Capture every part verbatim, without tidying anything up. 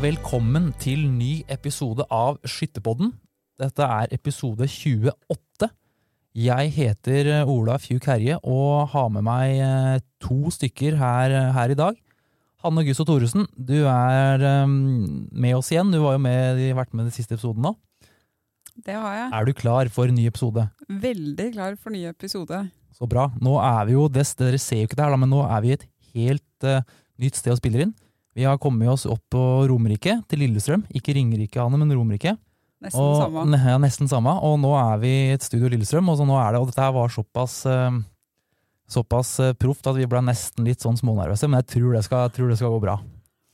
velkommen til ny episode av Skyttepodden. Dette er episode tjueåtte. Jeg heter Ola Fjuk Herje og har med meg to stykker her, her i dag. Hanne Gusso Thoresen, du er um, med oss igjen. Du var jo med, vært med i den siste episoden nå. Det har jeg. Er du klar for en ny episode? Veldig klar for ny episode. Så bra. Nå er vi jo, det, dere ser jo ikke det her, men nå er vi et helt uh, nytt sted å spille inn. Vi har kommet oss opp på Romerike til Lillestrøm. Ikke Ringerike, Anne, men Romerike. Nesten og, samme. Ne, ja, nesten samme. Og nå er vi i et studio i Lillestrøm, og så nå er det, og dette her var såpass, uh, såpass uh, proft at vi ble nesten litt sånn smånervøse, men jeg tror det skal, tror det skal gå bra.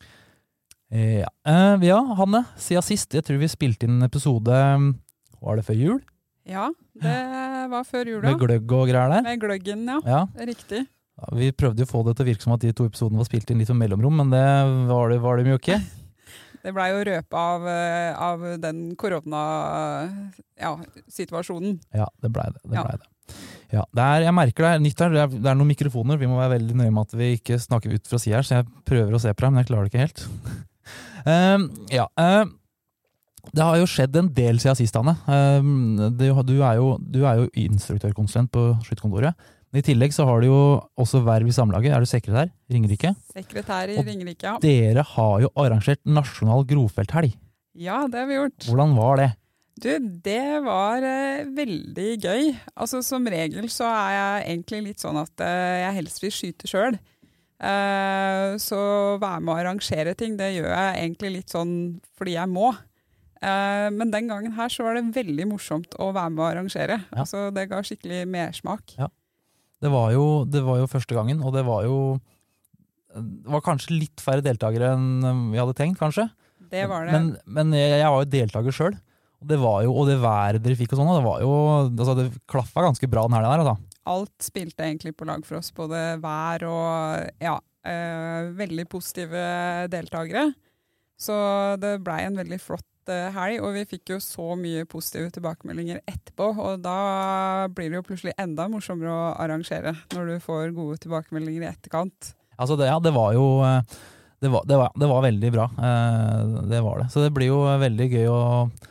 Uh, ja. Uh, ja, Hanne, siden sist, jeg tror vi spilte inn en episode, var det før jul? Ja, det var før jul, da. Med gløgg og greier der? Med gløggen, ja. Ja. Riktig. Ja, vi prøvde å få det til å virke som at de to episodene var spilt inn litt om mellomrom, men det var det, var det mye ikke. Det ble jo røpet av, av den korona-situasjonen. Ja, det ble det. det, Ja. ble det. Ja, det er, jeg merker det er nytt her, det er, det er noen mikrofoner, vi må være veldig nøye med at vi ikke snakker ut fra siden her, så jeg prøver å se på det, men jeg klarer det ikke helt. um, ja, um, det har jo skjedd en del siden sist, Anne. Um, det, du, er jo, du er jo instruktørkonsulent på Skytterkontoret. I tillegg så har du jo også verv i samlaget. Er du sekretær? Ringerike? Sekretær i Og Ringerike, ja. Dere har jo arrangert nasjonal grofelthelg. Ja, det har vi gjort. Hvordan var det? Du, det var eh, veldig gøy. Altså, som regel så er jeg egentlig litt sånn at eh, jeg helst vil skyte selv. Eh, så være med å arrangere ting, det gjør jeg egentlig litt sånn fordi jeg må. Eh, men den gangen her så var det veldig morsomt å være med å arrangere. Ja. Altså, det ga skikkelig mersmak. Ja. Det var, jo, det var jo første gangen, og det var jo det var kanskje litt færre deltakere enn vi hadde tenkt, kanskje. Det var det. Men, men jeg, jeg var jo deltaker selv, og det var jo, og det været dere fikk og sånn, det var jo, altså det klaffet ganske bra den her der, altså. Alt spilte egentlig på lag for oss, både vær og ja, eh, veldig positive deltakere. Så det ble en veldig flott helg, og vi fikk jo så mye positive tilbakemeldinger etterpå, og da blir det jo plutselig enda morsommere å arrangere når du får gode tilbakemeldinger i etterkant. Altså det, ja, det var jo det var, det var, det var veldig bra, det var det. Så det blir jo veldig gøy å,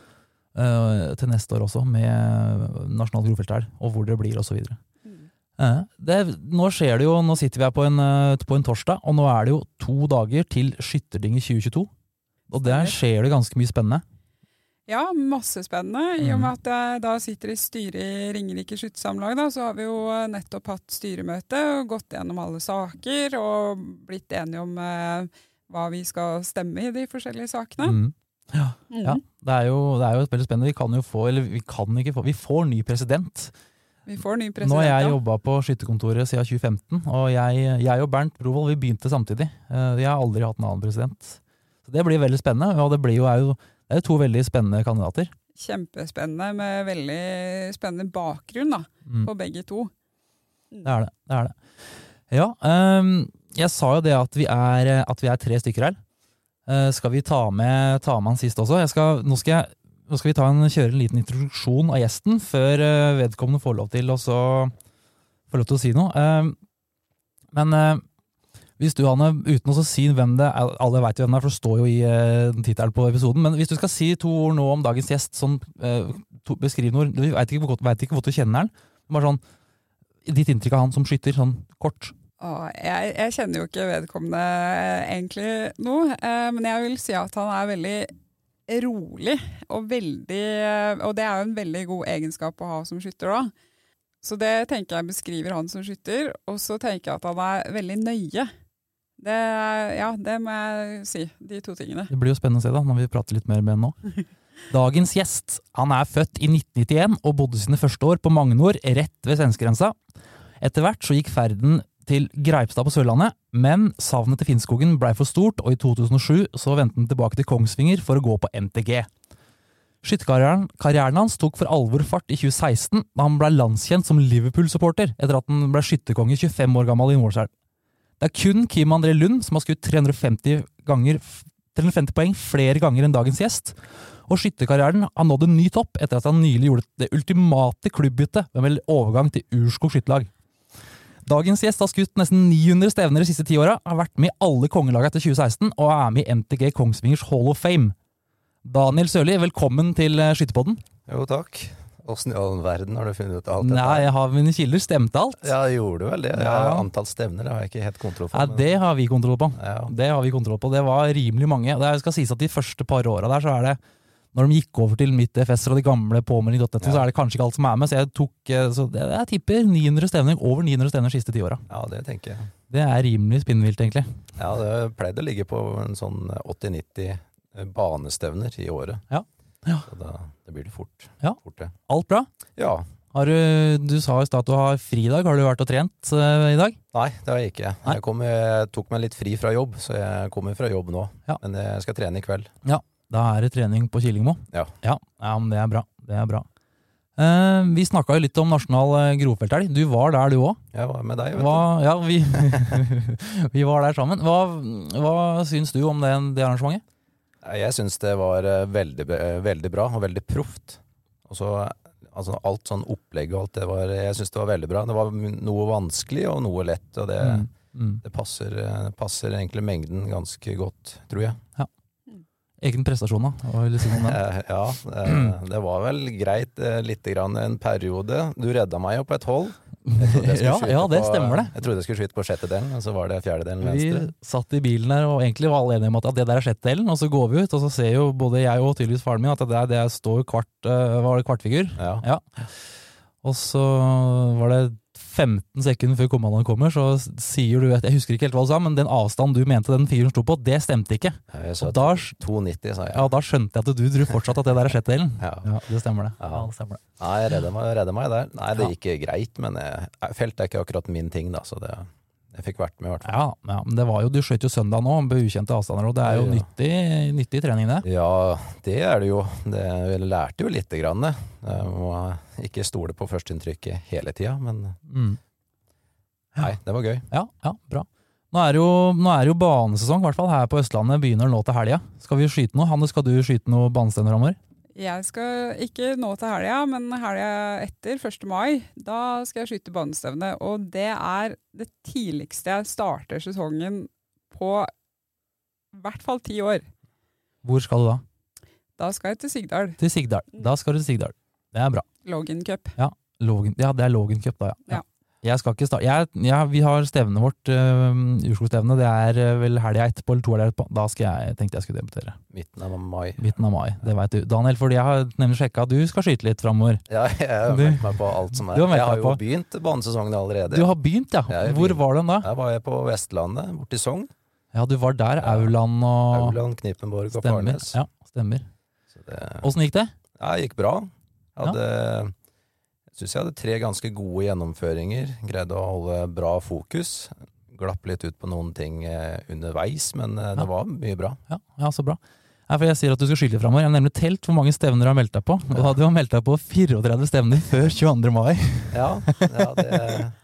til neste år også med Nasjonal Grofelthelg, og hvor det blir og så videre. Mm. Det, nå skjer det jo, nå sitter vi her på en, på en torsdag, og nå er det jo to dager til Skytterding i tjue tjueto. Og der skjer det ganske mye spennende. Ja, masse spennende. I og med at jeg da sitter i styret i Ringerike Skyttersamlag, da, så har vi jo nettopp hatt styremøte og gått gjennom alle saker og blitt enige om eh, hva vi skal stemme i de forskjellige sakene. Mm. Ja, Mm. ja det, er jo, det er jo veldig spennende. Vi kan jo få, eller vi kan ikke få, vi får ny president. Vi får ny president, Nå har jeg ja. jobbet på Skytterkontoret siden tjue femten, og jeg, jeg og Bernt Brovold, vi begynte samtidig. Vi har aldri hatt en annen president. Så det blir veldig spennende, og det blir jo, er jo det er to veldig spennende kandidater. Kjempespennende, med veldig spennende bakgrunn da, mm. på begge to. Det er det, det er det. Ja, um, jeg sa jo det at vi er, at vi er tre stykker her. Uh, skal vi ta med, ta med han sist også? Jeg skal, nå, skal jeg, nå skal vi ta en, kjøre en liten introduksjon av gjesten, før uh, vedkommende får lov til, å så, får lov til å si noe. Uh, men... Uh, Hvis du, Hanne, uten å si hvem det er, alle vet jo hvem det er, for det står jo i uh, titelen på episoden, men hvis du skal si to ord nå om dagens gjest, sånn, uh, to, beskriv noe, du vet ikke, vet ikke hvor du kjenner den, bare sånn, ditt inntrykk av han som skytter, sånn kort. Åh, jeg, jeg kjenner jo ikke vedkommende egentlig noe, eh, men jeg vil si at han er veldig rolig, og veldig, og det er jo en veldig god egenskap å ha som skytter da. Så det tenker jeg beskriver han som skytter, og så tenker jeg at han er veldig nøye. Det, ja, det må jeg si, de to tingene. Det blir jo spennende å se da, når vi prater litt mer med han nå. Dagens gjest, han er født i nitten nittien og bodde sine første år på Magnor, rett ved svenskegrensa. Etter hvert så gikk ferden til Greipstad på Sørlandet, men savnet til Finnskogen ble for stort, og i to tusen og sju så vendte han tilbake til Kongsvinger for å gå på M T G. Skytterkarrieren karrieren hans tok for alvor fart i tjue seksten, da han ble landskjent som Liverpool-supporter etter at han ble skytterkonge tjuefem år gammel i Målselv. Det er kun Kim André Lund som har skutt tre hundre og femti, ganger, tre hundre og femti poeng flere ganger enn dagens gjest, og skytterkarrieren har nådd en ny topp etter at han nylig gjorde det ultimate klubbbytte med overgang til Urskog skytterlag. Dagens gjest har skutt nesten ni hundre stevner de siste ti åra, har vært med i alle kongelagene etter tjue seksten og er med i M T G Kongsvingers Hall of Fame. Daniel Sørli, velkommen til Skytterpodden. Jo, takk. Hvordan i all verden har du funnet ut alt dette? Nei, jeg har mine kilder, stemte alt. Ja, gjorde du vel det? Ja. Antall stevner det har jeg ikke helt kontroll på. Ja, det har vi kontroll på. Ja. Det har vi kontroll på. Det var rimelig mange. Det skal sies at de første par åra der, så er det, når de gikk over til mitt F S og de gamle påmelding punkt net, ja. Så er det kanskje ikke alt som er med, så jeg tok, så jeg tipper ni hundre stevner, over ni hundre stevner de siste ti åra. Ja, det tenker jeg. Det er rimelig spinnvilt, egentlig. Ja, det pleide å ligge på en sånn åtti nitti banestevner i året. Ja. Ja. Så da det blir det fort. Ja. fort det. Alt bra? Ja. Har du, du sa i stad at du har fri i dag. Har du vært og trent uh, i dag? Nei, det har jeg ikke. Jeg, kom, jeg tok meg litt fri fra jobb, så jeg kommer fra jobb nå. Ja. Men jeg skal trene i kveld. Ja, da er det trening på Killingmo. Ja. Ja, ja, men det er bra. Det er bra. Uh, vi snakket jo litt om nasjonal uh, grovfeltelg. Du var der du også. Jeg var med deg, vet hva, du. Ja, vi, vi var der sammen. Hva, hva syns du om det, det arrangementet? Jeg synes det var veldig, veldig bra og veldig proft. Og så altså alt sånn opplegg og alt det var, jeg synes det var veldig bra. Det var noe vanskelig og noe lett, og det, mm. Mm. det passer, passer egentlig mengden ganske godt, tror jeg. Ja. Egen prestasjon da? Ja, det var vel greit litt grann en periode. Du redda meg jo på et hold. Ja, ja, det på, stemmer det. Jeg trodde jeg skulle skyte på sjettedelen, men så var det fjerdedelen venstre. Vi satt i bilen der og egentlig var alle enige om at det der er sjettedelen, og så går vi ut, og så ser jo både jeg og tydeligvis faren min at det der det står kvart, uh, var det kvartfigur. Ja. Ja. Og så var det femten sekunder før kommandoen kommer, så sier du, jeg husker ikke helt hva du sa, men den avstand du mente den figuren sto på, det stemte ikke. Ja, jeg sa da, to nitti, sa jeg. Ja, da skjønte jeg at du tror fortsatt at det der er sjettedelen. Ja. Ja, det stemmer det. Ja. Ja, det stemmer det. Nei, jeg redder meg, redder meg der. Nei, det gikk greit, men jeg, felt er ikke akkurat min ting da, så det, jeg fikk vært med i hvert fall. Ja, ja, men det var jo, du skjøt jo søndag nå, på ukjente avstander, og det er jo ja. nyttig, nyttig trening det. Ja, det er det jo. Det, jeg lærte jo litt grann det. Jeg må ikke stole på førsteinntrykket hele tiden, men mm. ja. Nei, det var gøy. Ja, ja, bra. Nå er, jo, nå er jo banesesong, i hvert fall her på Østlandet, begynner nå til helga. Skal vi skyte noe? Hanne, skal du skyte noe banestevner framover? Jeg skal ikke nå til helga, men helga etter første mai, da skal jeg skyte banestevne. Og det er det tidligste jeg starter sesongen på i hvert fall ti år. Hvor skal du da? Da skal jeg til Sigdal. Til Sigdal. Da skal du til Sigdal. Det er bra. Logan Cup. Ja, Logan, ja det er Logan Cup da, ja. Ja. Jeg skal ikke starte. Jeg, jeg, vi har stevnet vårt, uh, Urskogstevne. Det er uh, vel helga etterpå, eller to helger etterpå. Da skal jeg, tenkte jeg skulle debutere. Midten av mai. Midten av mai, det vet du. Daniel, fordi jeg har nemlig sjekket at du skal skyte litt fremover. Ja, jeg har meldt meg på alt som er. Jeg har jo begynt banesesongen allerede. Du har begynt, ja. Jeg Hvor begynt. var den da? Jeg var jeg på Vestlandet, bort til Sogn. Ja, du var der, ja. Auland og... Auland, Knippenborg og stemmer. Farnes. Ja, stemmer. Det... Hvordan gikk det? Ja, det gikk bra. Jeg hadde... Ja. Jeg synes jeg hadde tre ganske gode gjennomføringer, greide å holde bra fokus, glapp litt ut på noen ting underveis, men det ja. var mye bra. Ja, ja så bra. Ja, for jeg sier at du skal skyte fremover. Jeg har nemlig telt hvor mange stevner du har meldt deg på, og da hadde du har meldt deg på fireogtredve stevner før tjueandre mai. Ja, ja det...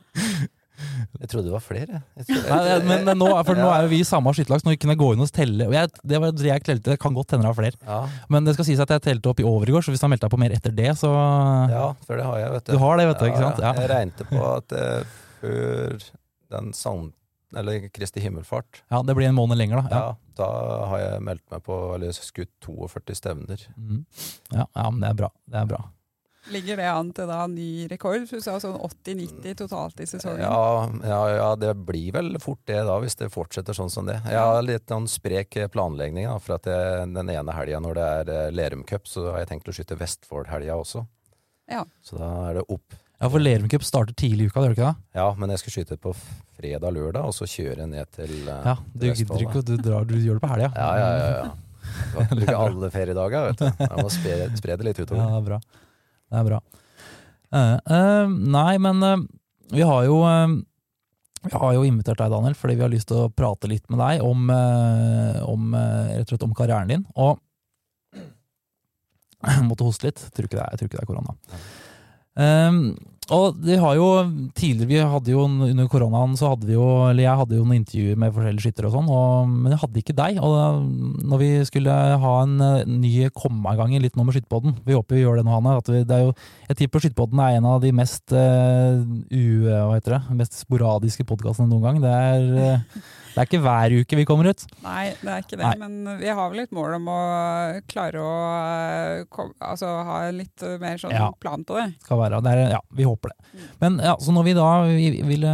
Jeg trodde det var flere. Trodde... Nei, men nå, for nå er jo vi i samme skyttelag, så nå kunne jeg gå inn og telle. Og jeg, det var det jeg telte, det kan godt hende det var flere. Ja. Men det skal sies at jeg telte opp i over i går, så hvis du har meldt deg på mer etter det, så... Ja, for det har jeg, vet du. Du har det, vet du, ja, ikke sant? Ja. Jeg regnet på at uh, før den sound, eller Kristi himmelfart. Ja, det blir en måned lenger da. Ja, ja da har jeg meldt meg på, eller skutt førti stevner. Mm. Ja, ja, men det er bra. Det er bra. Ligger det an til da ny rekord? Du sa sånn åtti nitti totalt i sesongen. Ja, ja, ja, det blir vel fort det da, hvis det fortsetter sånn som det. Jeg har litt noen sprek planlegging da, for at jeg, den ene helgen når det er Lerum Cup, så har jeg tenkt å skyte Vestfold-helgen også. Ja. Så da er det opp. Ja, for Lerum Cup starter tidlig i uka, gjør det ikke det? Ja, men jeg skal skyte på fredag-lørdag, og så kjøre ned til uh, Ja, du gidder ikke, du, drar, du gjør det på helgen. Ja, ja, ja. ja. Du kan bruke alle feriedager, vet du. Jeg må spre, spre det litt utover. Ja, det er bra. Det er bra. Uh, uh, nei, men uh, vi har jo uh, vi har jo invitert deg, Daniel, fordi vi har lyst til å prate litt med deg om, uh, om, uh, rett og slett om karrieren din. Og jeg måtte hoste litt. Jeg tror ikke det er, jeg tror ikke det er korona. Um, Og det har jo tidligere, vi hadde jo under koronaen så hadde vi jo, eller jeg hadde jo noen intervjuer med forskjellige skyttere og sånn, og, men jeg hadde ikke deg. Og når vi skulle ha en ny komme i gang litt nå med Skytterpodden, vi håper vi gjør det nå, Hanne, at vi, det er jo, jeg tipper Skytterpodden er en av de mest, uh, u, hva heter det, mest sporadiske podcastene noen gang. Det er, uh, det er ikke hver uke vi kommer ut. Nei, det er ikke det, Nei. Men vi har vel litt mål om å klare å kom, altså, ha litt mer sånn ja. plan på det. Skal være, det er, ja, vi håper det. Mm. Men ja, så når vi da ville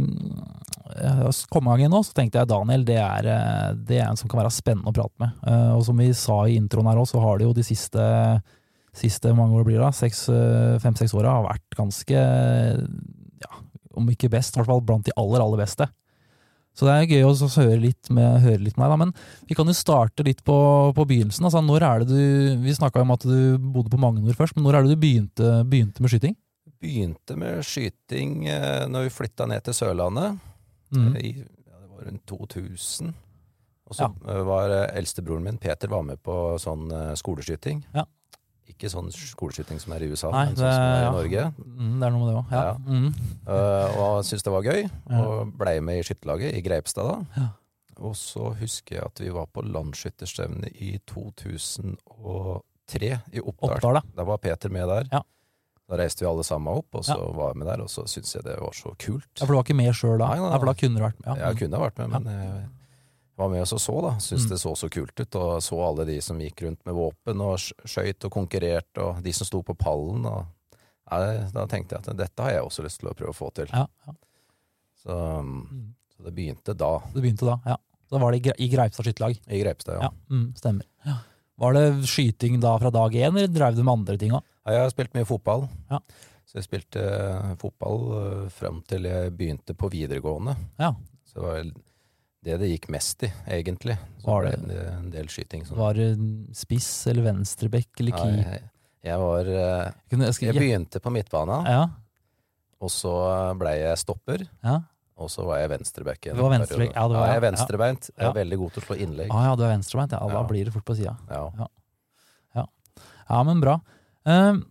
komme i gang nå, så tenkte jeg Daniel, det er, det er en som kan være spennende å prate med. Og som vi sa i introen her også, så har det jo de siste, siste mange år blir det, seks, fem-seks årene har vært ganske, ja, om ikke best, i hvert fall blant de aller, aller beste. Så det er gøy å høre litt med, høre litt med deg, da. Men vi kan jo starte litt på, på begynnelsen. Altså, når er det du, vi snakket om at du bodde på Magnor først, men når er det du begynte, begynte med skyting? Begynte med skyting eh, når vi flyttet ned til Sørlandet, mm. i, ja, det var rundt to tusen. Og så ja. var eldstebroren min, Peter, var med på sånn uh, skoleskyting. Ja. Ikke sånn skoleskyting som er i U S A, Nei, men sånn som er i Norge. Mm, det er noe med det også, ja. ja. Mm. Uh, og syntes det var gøy, og ble med i skytterlaget i Greipstad da. Ja. Og så husker jeg at vi var på landskytterstevne i to tusen og tre i Oppdal. Oppdal da. da var Peter med der. Ja. Da reiste vi alle sammen opp, og så ja. var vi med der, og så syntes jeg det var så kult. Ja, for du var ikke med selv da? Nei, nei, nei. Ja, for da kunne du vært med. Ja. Jeg kunne ha vært med, men... Ja. Jeg var med oss og så da, syntes mm. det så så kult ut, og så alle de som gikk rundt med våpen og skjøt og konkurrerte, og de som sto på pallen, og ja, da tenkte jeg at dette har jeg også lyst til å prøve å få til. Ja, ja. Så, mm. så det begynte da. Det begynte da, ja. Da var det i Greipstad skytterlag? I Greipstad, ja. ja mm, stemmer. Ja. Var det skyting da fra dag én, eller drev du med andre ting også? Ja, jeg har spilt mye fotball. Ja. Så jeg spilte uh, fotball uh, frem til jeg begynte på videregående. Ja. Så det var det det gikk mest i, egentlig. Så var det, det en del skyting. Sånn. Var det spiss eller venstrebekk eller keep? Ja, jeg, jeg var... Jeg, jeg begynte på midtbanen, ja. Og så ble jeg stopper, ja. Og så var jeg venstrebekk. Du var venstrebekk, ja. Du var, ja, jeg er venstrebeint. Ja. Jeg er veldig god til å slå innlegg. Ah, ja, du er venstrebeint, ja. Da ja. blir det fort på siden. Ja. Ja. Ja. ja, men bra. Um,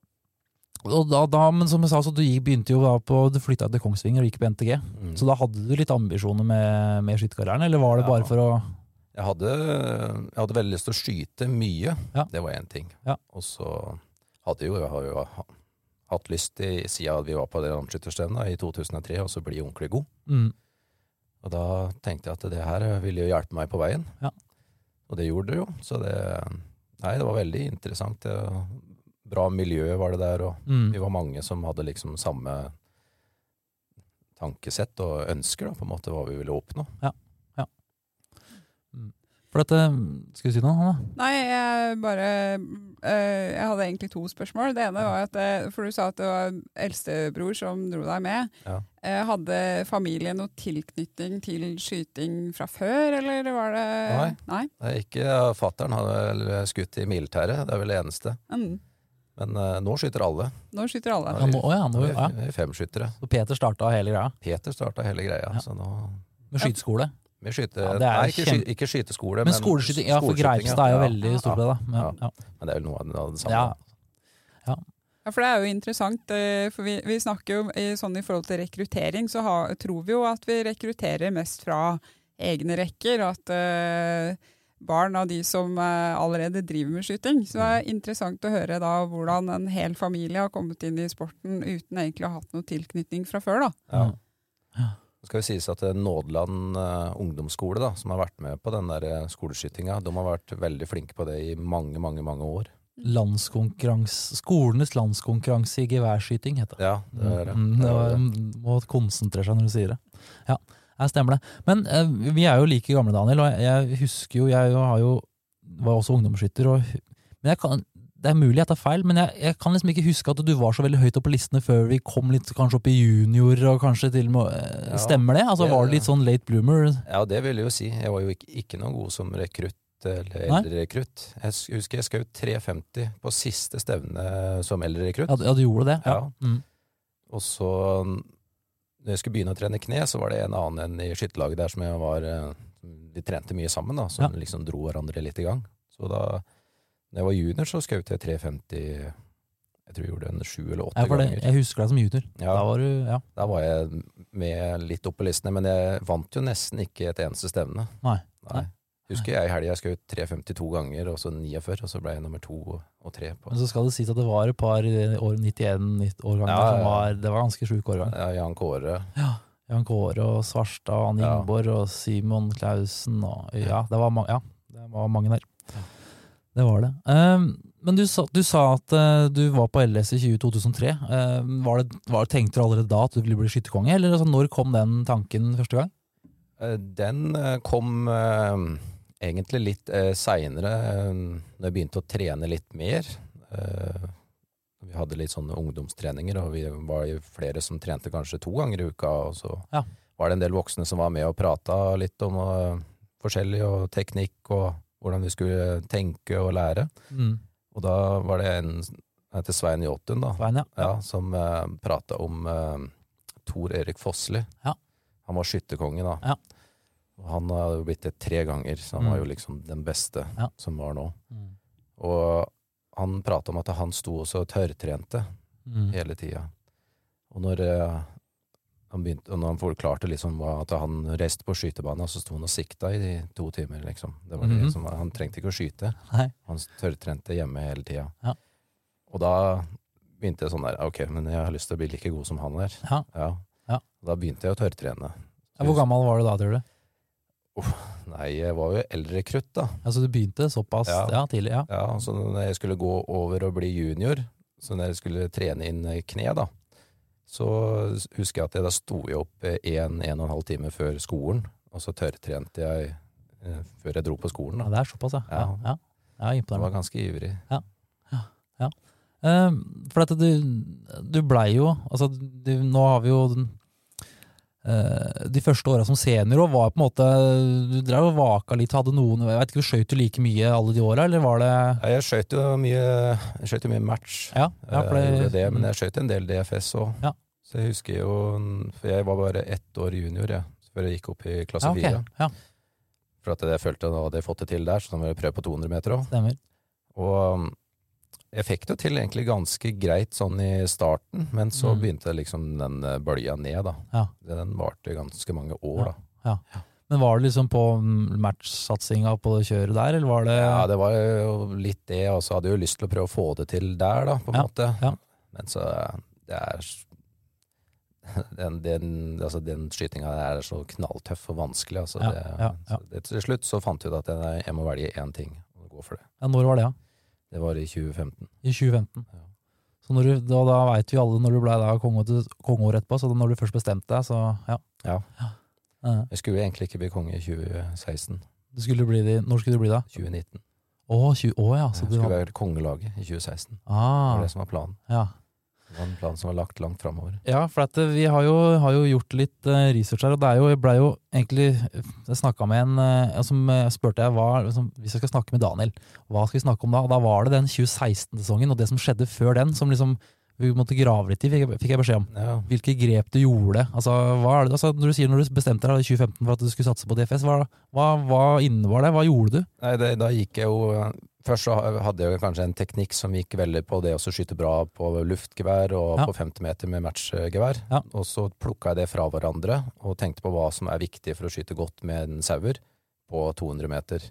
Og da, da, men som jeg sa, så du gikk, begynte jo da på, du flyttet til Kongsvinger og gikk på N T G. Mm. Så da hadde du litt ambisjoner med, med skytterkarrieren, eller var det ja. bare for å... Jeg hadde, jeg hadde veldig lyst til å skyte mye, ja. det var en ting. Ja. Og så hadde jo, jeg har jo hatt lyst i, siden vi var på det landskytterstevnet i to tusen og tre, og så bli ordentlig god. Mm. Og da tenkte jeg at det her ville jo hjelpe meg på veien. Ja. Og det gjorde det jo, så det, nei, det var veldig interessant. Det, bra miljø var det der, og mm. vi var mange som hadde liksom samme tankesett og ønsker da, på en måte hva vi ville oppnå. Ja, ja. Mm. For dette, skal vi si noe, Hanne? Nei, jeg bare, øh, jeg hadde egentlig to spørsmål. Det ene var at, for du sa at det var eldstebror som dro deg med. Ja. Hadde familien noe tilknytning til skyting fra før, eller var det... Nei, Nei? Nei ikke. Fatteren hadde skutt i militæret, det er vel det eneste. Mm. Men uh, nå skyter alle. Nå skyter alle. Ja, nå, ja, nå, ja. Vi er fem skyttere. Så Peter startet hele greia? Peter startet hele greia. Ja. Så nå... Med skyteskole? Med skyte... ja, nei, ikke, kjempe... ikke skyteskole, men, men skoleskyting. Ja, for Greipstad er jo veldig ja. stort på det. Men, ja. Ja. men det er jo noe av det samme. Ja. Ja. ja, for det er jo interessant, for vi, vi snakker jo i, sånn i forhold til rekruttering, så ha, tror vi jo at vi rekrutterer mest fra egne rekker, at... Uh, barn av de som uh, allerede driver med skyting. Så det er interessant å høre da hvordan en hel familie har kommet inn i sporten uten egentlig å ha hatt noe tilknytning fra før da. Ja. Ja. Så skal vi sies at Nådeland uh, ungdomsskole da, som har vært med på den der skoleskytinga, de har vært veldig flinke på det i mange, mange, mange år. Landskonkurranse, skolenes landskonkurranse i geværskyting heter det. Ja, det er det. Mm, det var, må konsentrere seg når du sier det. Ja. Jeg stemmer det. Men eh, vi er jo like gamle, Daniel, og jeg, jeg husker jo, jeg har jo, var også ungdomsskytter, og, men jeg kan, det er mulig jeg tar feil, men jeg, jeg kan liksom ikke huske at du var så veldig høyt opp på listene før vi kom litt kanskje opp i junior, og kanskje til og med, ja, stemmer det? Altså det, var det litt sånn late bloomer? Ja, det vil jeg jo si. Jeg var jo ikke, ikke noe god som rekrutt eller eldre-rekrutt. Jeg husker jeg skjøt tre femti på siste stevne som eldre-rekrutt. Ja, du gjorde det? Ja. ja. Mm. Og så... Når jeg skulle begynne å trene kne, så var det en annen enn i skytterlaget der som jeg var, de trente mye sammen da, som ja. liksom dro hverandre litt i gang. Så da, når jeg var junior, så skjøt jeg tre femti, jeg tror jeg gjorde en sju eller åtte Ja, for det, ganger. jeg husker deg som junior. Ja. Da var du, ja. Da var jeg med litt opp på listene, men jeg vant jo nesten ikke et eneste stevne. Nei. Nei. Husker jeg i helgen, jeg skjøt tre femtito ganger, og så niogfyrre, og så ble jeg nummer to og tre på. Men så skal det sies at det var et par år, nittien årganger, Ja, ja. som var, det var ganske sjuk årgang. Ja, Jan Kåre. Ja, Jan Kåre og Svarstad, Anne Ja. Ingborg og Simon Klausen, og ja, det var, ma- ja, det var mange der. Det var det. Um, men du sa, du sa at uh, du var på L S i to tusen tre. Um, var det, var, tenkte du allerede da at du ville bli skytterkonge, eller altså, når kom den tanken første gang? Eh, Den eh, kom eh, egentlig litt eh, senere, eh, når jeg begynte å trene litt mer. Eh, vi hadde litt sånne ungdomstreninger, og vi var jo flere som trente kanskje to ganger i uka, og så Ja. var det en del voksne som var med og prata litt om eh, forskjellig, og teknikk, og hvordan vi skulle tenke og lære. Mm. Og da var det en som heter Svein Jåtun, da, Svein, ja. ja, som eh, prata om eh, Tor Erik Fossli. Ja. Han var skytterkonge da. Ja. Og han har jo blitt det tre ganger, så han Mm. var jo liksom den beste Ja. som var nå. Mm. Og han pratet om at han sto også og tørrtrente Mm. hele tida. Og når eh, han begynte, og når han forklarte liksom hva- at han reiste på skytebanen, så sto han og sikta i de to timer, liksom. Det var Mhm. det som var, han trengte ikke å skyte. Nei. Han tørrtrente hjemme hele tida. Ja. Og da begynte jeg sånn der, ok, men jeg har lyst til å bli like god som han er. Ja. Ja. Ja. Og da begynte jeg å tørrtrene. Ja, hvor gammel var du da, tror du? Nei, jeg var jo eldre krutt da. Altså du begynte såpass ja. Ja. tidlig, ja. Ja, så når jeg skulle gå over og bli junior, så når jeg skulle trene inn kne da, så husker jeg at jeg da sto jeg opp en, en og en halv time før skolen, og så tørrtrente jeg eh, før jeg dro på skolen Ja, da. det er såpass, ja. Ja, Ja. ja. ja Jeg imponerende. var ganske ivrig. Eh, for at du, du blei jo, altså du, nå har vi jo den, eh, de første åra som senior, og var på en måte, du drev og vaka litt, hadde noen, jeg vet ikke, skjøt du like mye alle de åra, eller var det? Ja, jeg skjøt jo mye, jeg skjøt jo mye match. Ja, ja for jeg gjorde det, det, men jeg skjøt en del D F S også. Ja. Så jeg husker jo, for jeg var bare ett år junior, ja, før jeg gikk opp i klasse ja, fire. ok, ja, For at jeg følte at jeg hadde fått det til der, så da må jeg prøve på to hundre meter også. stemmer. Og um, jeg fikk det til egentlig ganske greit sånn i starten, men så Mm. begynte liksom den eh, bølja ned da. Ja. Den varte ganske mange år da. Men var det liksom på matchsatsinga på det kjøret der, eller var det? Ja, det var jo litt det, og så hadde jeg jo lyst til å prøve å få det til der da, på en Ja, måte. ja. Men så, det er, den, den, altså den skytinga er så knalltøff og vanskelig, altså. Ja, det, ja, ja. Så det, til slutt så fant jeg ut at jeg, jeg må velge én ting og gå for det. Ja, når var det, ja? Det var i tjue femten. I tjue femten. Ja. Så når du, da, da vet vi alle når du ble da konge, kongeår etterpå, så når du først bestemte deg, så ja. Ja. Ja. Jeg skulle egentlig ikke bli konge i tjue seksten. Du skulle bli det, når skulle du bli da? tjue nitten. Å, tjue, å ja. Så Jeg du skulle hadde, være kongelaget i tjue seksten. Det ah, var det som var planen. ja. Det var en plan som var lagt langt fremover. Ja, for at vi har jo, har jo gjort litt eh, research her, og det er jo, jeg ble jo egentlig, jeg snakket med en, eh, som eh, spurte jeg, hva, liksom, hvis jeg skal snakke med Daniel, hva skal vi snakke om da? Og da var det den tjue seksten-sesongen, og det som skjedde før den, som liksom, vi måtte grave litt i, fikk jeg, fikk jeg beskjed om. Ja. Hvilke grep du gjorde, altså, hva er det, altså når du sier når du bestemte deg i tjue femten for at du skulle satse på D F S, hva, hva, hva innebar det, hva gjorde du? Nei, det, da gikk jeg jo Først så hadde jeg kanskje en teknikk som gikk veldig på det å skyte bra på luftgevær og Ja. på femti meter med matchgevær. Ja. Og så plukka jeg det fra hverandre og tenkte på hva som er viktig for å skyte godt med en sauer på to hundre meter.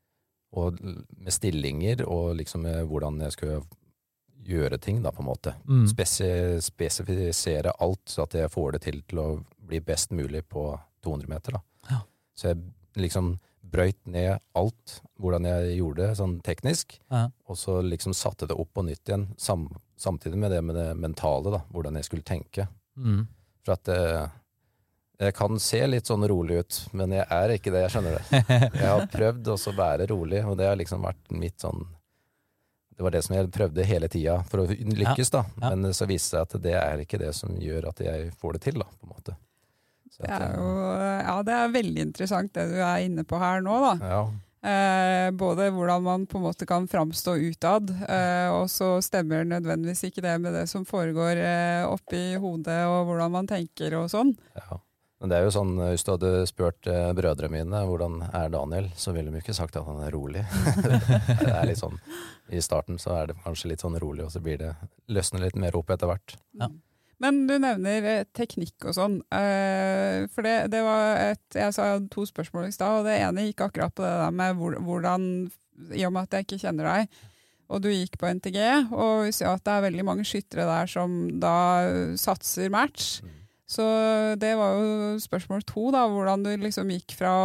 Og med stillinger og liksom med hvordan jeg skulle gjøre ting da, på en måte. Mm. Spesi spesifisere alt så at jeg får det til til å bli best mulig på to hundre meter da. Ja. Så jeg liksom brøyt ned alt, hvordan jeg gjorde det sånn teknisk, Ja. og så liksom satte det opp på nytt igjen, sam samtidig med det med det mentale da, hvordan jeg skulle tenke. Mm. For at eh, jeg kan se litt sånn rolig ut, men jeg er ikke det, jeg skjønner det. Jeg har prøvd også å være rolig, og det har liksom vært mitt sånn, det var det som jeg prøvde hele tida for å lykkes da, Ja. men så viste det at det er ikke det som gjør at jeg får det til da, på en måte. Så Det at, er jo, ja, det er veldig interessant det du er inne på her nå, da. ja, Eh, både hvordan man på en måte kan framstå utad, eh, og så stemmer nødvendigvis ikke det med det som foregår eh, oppi hodet, og hvordan man tenker og sånn. ja. Men det er jo sånn, hvis du hadde spurt eh, brødre mine hvordan er Daniel, så ville de jo ikke sagt at han er rolig. Det er litt sånn, i starten så er det kanskje litt sånn rolig, og så blir det løsner litt mer opp etter hvert. Ja. Men du nevner eh, teknikk og sånn, eh, for det, det var et, jeg sa to spørsmål i stad, og det ene gikk akkurat på det der med hvor, hvordan, i og med at jeg ikke kjenner deg, og du gikk på N T G, og vi ser at det er veldig mange skyttere der som da satser match. Mm. Så det var jo spørsmål to, da, hvordan du liksom gikk fra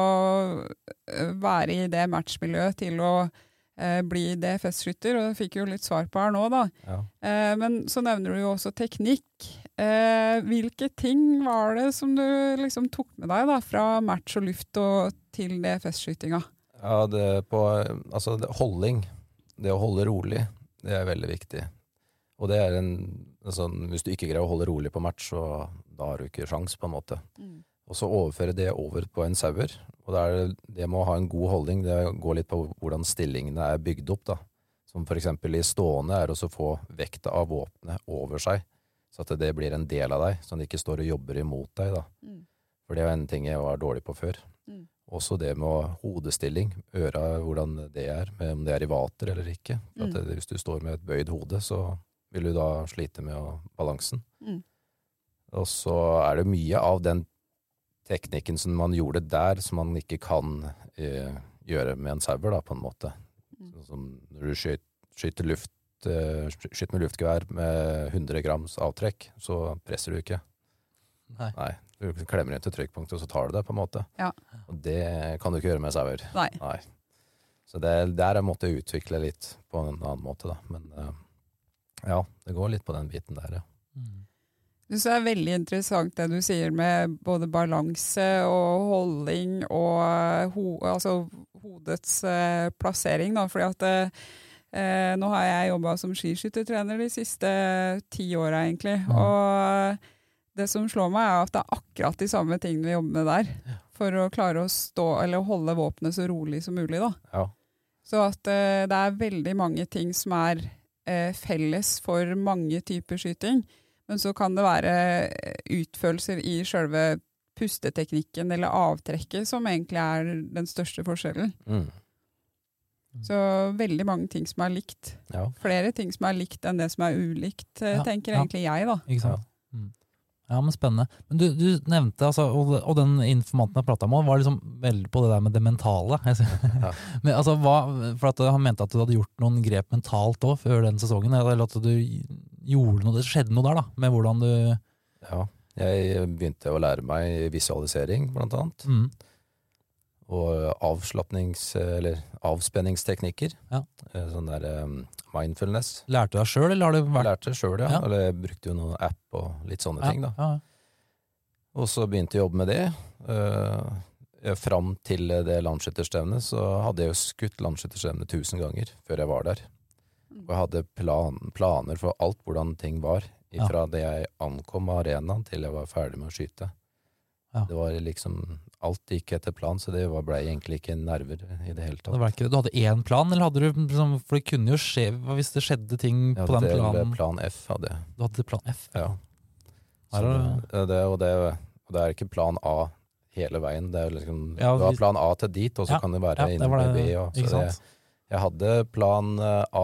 å være i det matchmiljøet til å eh, bli D F S-skytter, og det fikk jo litt svar på her nå, da. Ja. Eh, men så nevner du jo også teknikk. Eh, hvilke ting var det som du liksom tok med deg da, fra match og luft og til D F S-skytinga? Ja, det på, altså det, holding, det å holde rolig, det er veldig viktig. Og det er en, altså, hvis du ikke greier å holde rolig på match, så da har du ikke sjans på en måte. Mm. Og så overføre det over på en sauer. Og det, er, det må ha en god holdning. Det går litt på hvordan stillingene er bygd opp, da. Som for eksempel i stående er også å få vekta av våpenet over seg, så at det blir en del av deg, så det ikke står og jobber imot deg, da. Mm. For det er en ting jeg var dårlig på før. Mm. Også det med hodestilling, øra, hvordan det er, om det er i vater eller ikke. For at det, hvis du står med et bøyd hode, så vil du da slite med å, balansen. Mm. Og så er det mye av den teknikken som man gjorde der, som man ikke kan eh, gjøre med en sauer, da, på en måte. Mm. Sånn som når du skyter, skyter, luft, eh, skyter med luftgevær med hundre grams avtrekk, så presser du ikke. Nei. Nei. Du klemmer inn til trykkpunktet, og så tar du det, på en måte. Ja. Og det kan du ikke gjøre med sauer. Nei. Nei. Så det, der jeg måtte utvikle litt på en annen måte, da. Men eh, ja, det går litt på den biten der, ja. Mm. Det er veldig interessant det du sier med både balanse og holdning og ho, altså hodets eh, plassering, da, fordi at eh, nå har jeg jobbet som skiskyttertrener de siste ti årene egentlig, mm. og det som slår meg er at det er akkurat de samme tingene vi jobber med der, for å klare å stå, eller holde våpenet så rolig som mulig, da. Ja. Så at eh, det er veldig mange ting som er eh, felles for mange typer skyting, men så kan det være utfølelser i selve pusteteknikken eller avtrekket som egentlig er den største forskjellen. Mm. Så veldig mange ting som er likt. Ja. Flere ting som er likt enn det som er ulikt, ja, tenker ja. egentlig jeg, da. Ikke sant? Mm. Ja, men spennende. Men du, du nevnte, altså, og, og den informanten jeg pratet om, var liksom veldig på det der med det mentale. Ja. Men, altså, hva, for at han mente at du hadde gjort noen grep mentalt også før den sesongen, eller at du gjorde noe, det skjedde noe der da, med hvordan du... Ja, jeg begynte å lære meg visualisering, blant annet. Mm. Og avslappnings- eller avspenningsteknikker. Ja. Sånn der um, mindfulness. Lærte du deg selv, eller har du vært... Lærte selv, ja. ja. Eller jeg brukte jo noen app og litt sånne ja. ting, da. Ja. Og så begynte jeg å jobbe med det. Uh, fram til det landskytterstevnet, så hadde jeg jo skutt landskytterstevnet tusen ganger før jeg var der. Og jeg hadde plan, planer for alt hvordan ting var, fra ja. det jeg ankom arenaen til jeg var ferdig med å skyte. Ja. Det var liksom, alt gikk etter plan, så det ble egentlig ikke nerver i det hele tatt. Det var ikke, du hadde én plan, eller hadde du, for det kunne jo skje, hvis det skjedde ting ja, på den planen? Ja, plan F hadde jeg. Du hadde plan F? Ja. Så det, det, og, det, og det er ikke plan A hele veien, det er liksom, ja, du har plan A til dit, og så ja, kan det være ja, inne på B. Og, så det, jeg hadde plan A,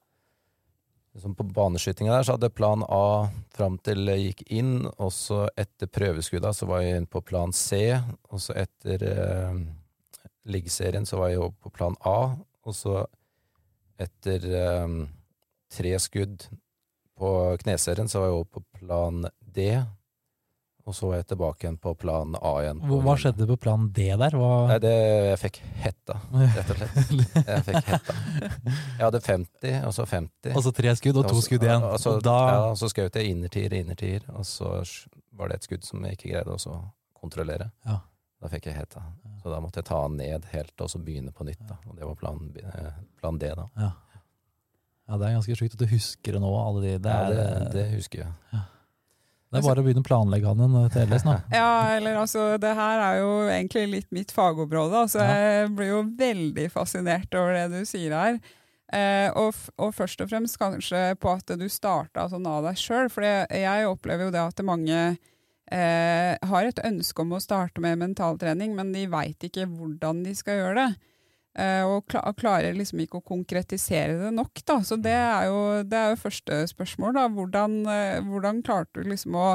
liksom på baneskyttinga der, så hadde jeg plan A frem til jeg gikk inn, og så etter prøveskudda så var jeg inn på plan C, og så etter eh, liggeserien så var jeg over på plan A, og så etter eh, tre skudd på kneserien så var jeg over på plan D, og så var jeg tilbake igjen på plan A igjen. Hva skjedde på plan D der? Hva... Nei, det, jeg fikk hetta, rett og slett. Jeg fikk hetta. Jeg hadde femti, og så femti. Og så tre skudd, og to og så, skudd igjen. Og så, da... ja, så skjøt jeg innertier, innertier, og så var det et skudd som jeg ikke greide å kontrollere. Ja. Da fikk jeg hetta. Så da måtte jeg ta ned helt, og så begynne på nytt. Da. Og det var plan, plan D da. Ja. Ja, det er ganske sjukt at du husker det nå, alle de... Det, er, ja, det, det husker jeg. Ja. Det er bare å begynne å planlegge han en T L S nå. Ja, eller altså, det her er jo egentlig litt mitt fagområde, så ja. jeg blir jo veldig fascinert over det du sier her. Eh, og, og først og fremst kanskje på at du startet sånn av deg selv, for jeg opplever jo det at mange eh, har et ønske om å starte med mentaltrening, men de vet ikke hvordan de skal gjøre det. Eh, og kla- klarer liksom ikke å konkretisere det nok. Da. Så det er, jo, det er jo første spørsmål. Da. Hvordan, eh, hvordan klarte du liksom å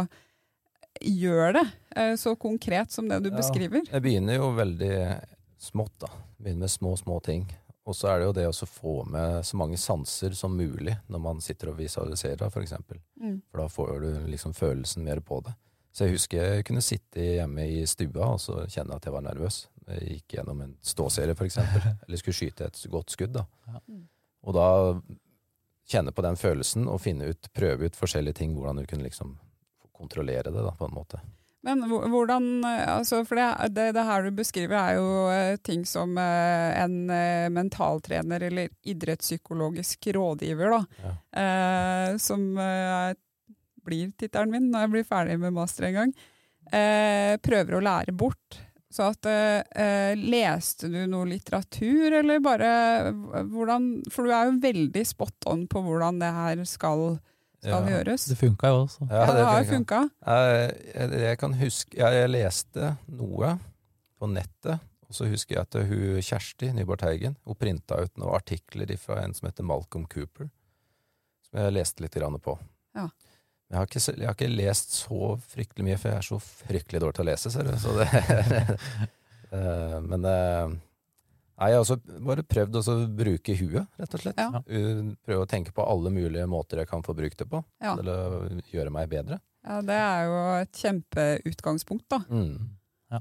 gjøre det eh, så konkret som det du Ja, beskriver? Jeg begynner jo veldig smått da. Begynner med små, små ting. Og så er det jo det å få med så mange sanser som mulig når man sitter og visualiserer, for eksempel. Mm. For da får du liksom følelsen mer på det. Så jeg husker jeg kunne sitte hjemme i stua og så kjenne at jeg var nervøs. Jeg gikk gjennom en ståserie, for eksempel. Eller skulle skyte et godt skudd, da. Ja. Og da kjenne på den følelsen og finne ut, prøve ut forskjellige ting, hvordan du kunne liksom kontrollere det, da, på en måte. Men hvordan, altså for det, det, det her du beskriver er jo eh, ting som eh, en eh, mentaltrener eller idrettspsykologisk rådgiver da, Ja. eh, som eh, blir tittelen min når jeg blir ferdig med master en gang, eh, prøver å lære bort. Så at, eh, leste du noe litteratur, eller bare hvordan, for du er jo veldig spot on på hvordan det her skal skal Ja. gjøres. Det funka jo også. Ja, det har jo funka. funka. Jeg, jeg, jeg kan huske, jeg, jeg leste noe på nettet, og så husker jeg at hun Kjersti Nyborg Teigen, hun printa ut noen artikler fra en som heter Malcolm Cooper, som jeg leste litt grann på. Ja. Jeg har, ikke, jeg har ikke lest så fryktelig mye, for jeg er så fryktelig dårlig til å lese, ser du. Så det, uh, men uh, Nei, jeg har også bare prøvd å bruke huet, rett og slett. Ja. Prøve å tenke på alle mulige måter jeg kan få brukt det på, Ja. til å gjøre meg bedre. Ja, det er jo et kjempeutgangspunkt da. Mm. Ja,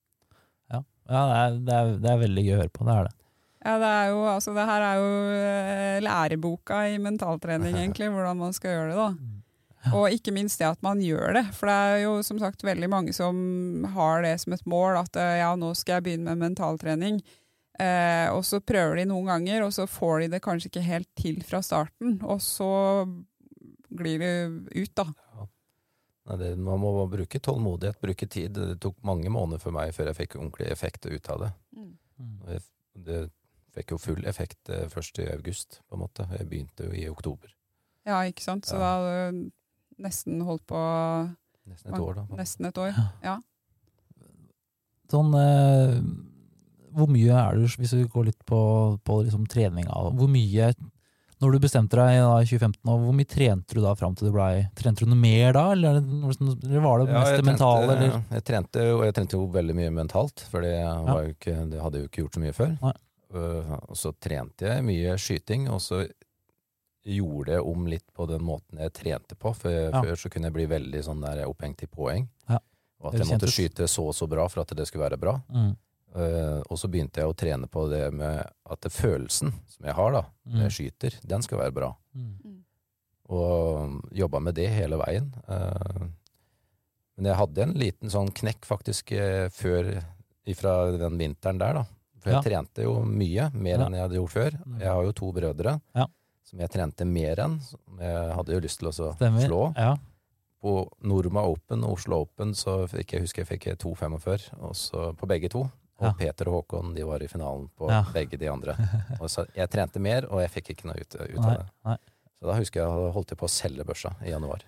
ja det, er, det, er, det er veldig gøy å høre på, det er det. Ja, det er jo, altså det her er jo eh, læreboka i mentaltrening egentlig, hvordan man skal gjøre det da. Og ikke minst det at man gjør det, for det er jo som sagt veldig mange som har det som et mål, at eh, ja, nå skal jeg begynne med mentaltrening. Eh, og så prøver de noen ganger, og så får de det kanskje ikke helt til fra starten, og så glir det ut da. Ja. Nei, det, man må bruke tålmodighet, bruke tid. Det tok mange måneder for meg før jeg fikk ordentlig effekt ut av det. Mm. Og jeg, det fikk jo full effekt eh, først i august, på en måte. Jeg begynte jo i oktober. Ja, ikke sant? Så Ja. da har du nesten holdt på Nesten et år da. nesten et år. Ja. Sånn, eh, hvor mye er du, hvis vi går litt på, på liksom treninga, hvor mye, når du bestemte deg da, i tjue femten, og hvor mye trente du da frem til du ble, trente du noe mer da, eller, eller var det Ja, mest jeg det mentale? trente, Eller? jeg trente jo, jeg trente jo veldig mye mentalt, for det, var jo ikke, det hadde jeg jo ikke gjort så mye før. Nei. Uh, og så trente jeg mye skyting, og så gjorde jeg om litt på den måten jeg trente på, for Ja. før så kunne jeg bli veldig sånn der opphengt i poeng. Ja. Og Det at jeg måtte kjentes. skyte så og så bra for at det skulle være bra. Mm. Uh, og så begynte jeg å trene på det med at det følelsen som jeg har da, når jeg skyter, den skal være bra. Mm. Og jobba med det hele veien. Uh, men jeg hadde en liten sånn knekk faktisk uh, før, ifra den vinteren der da. For jeg Ja. trente jo mye, mer Ja. enn jeg hadde gjort før. Mm. Jeg har jo to brødre, Ja. som jeg trente mer enn. Som jeg hadde jo lyst til å så Stemmer. slå. Ja. På Norma Open og Oslo Open så fikk jeg, husker jeg fikk to førtifem, og så på begge to. Og Ja. Peter og Håkon, de var i finalen på Ja. begge de andre. Og så jeg trente mer, og jeg fikk ikke noe ut, ut Nei, av det. nei. Så da husker jeg jeg holdt jeg på å selge børsa i januar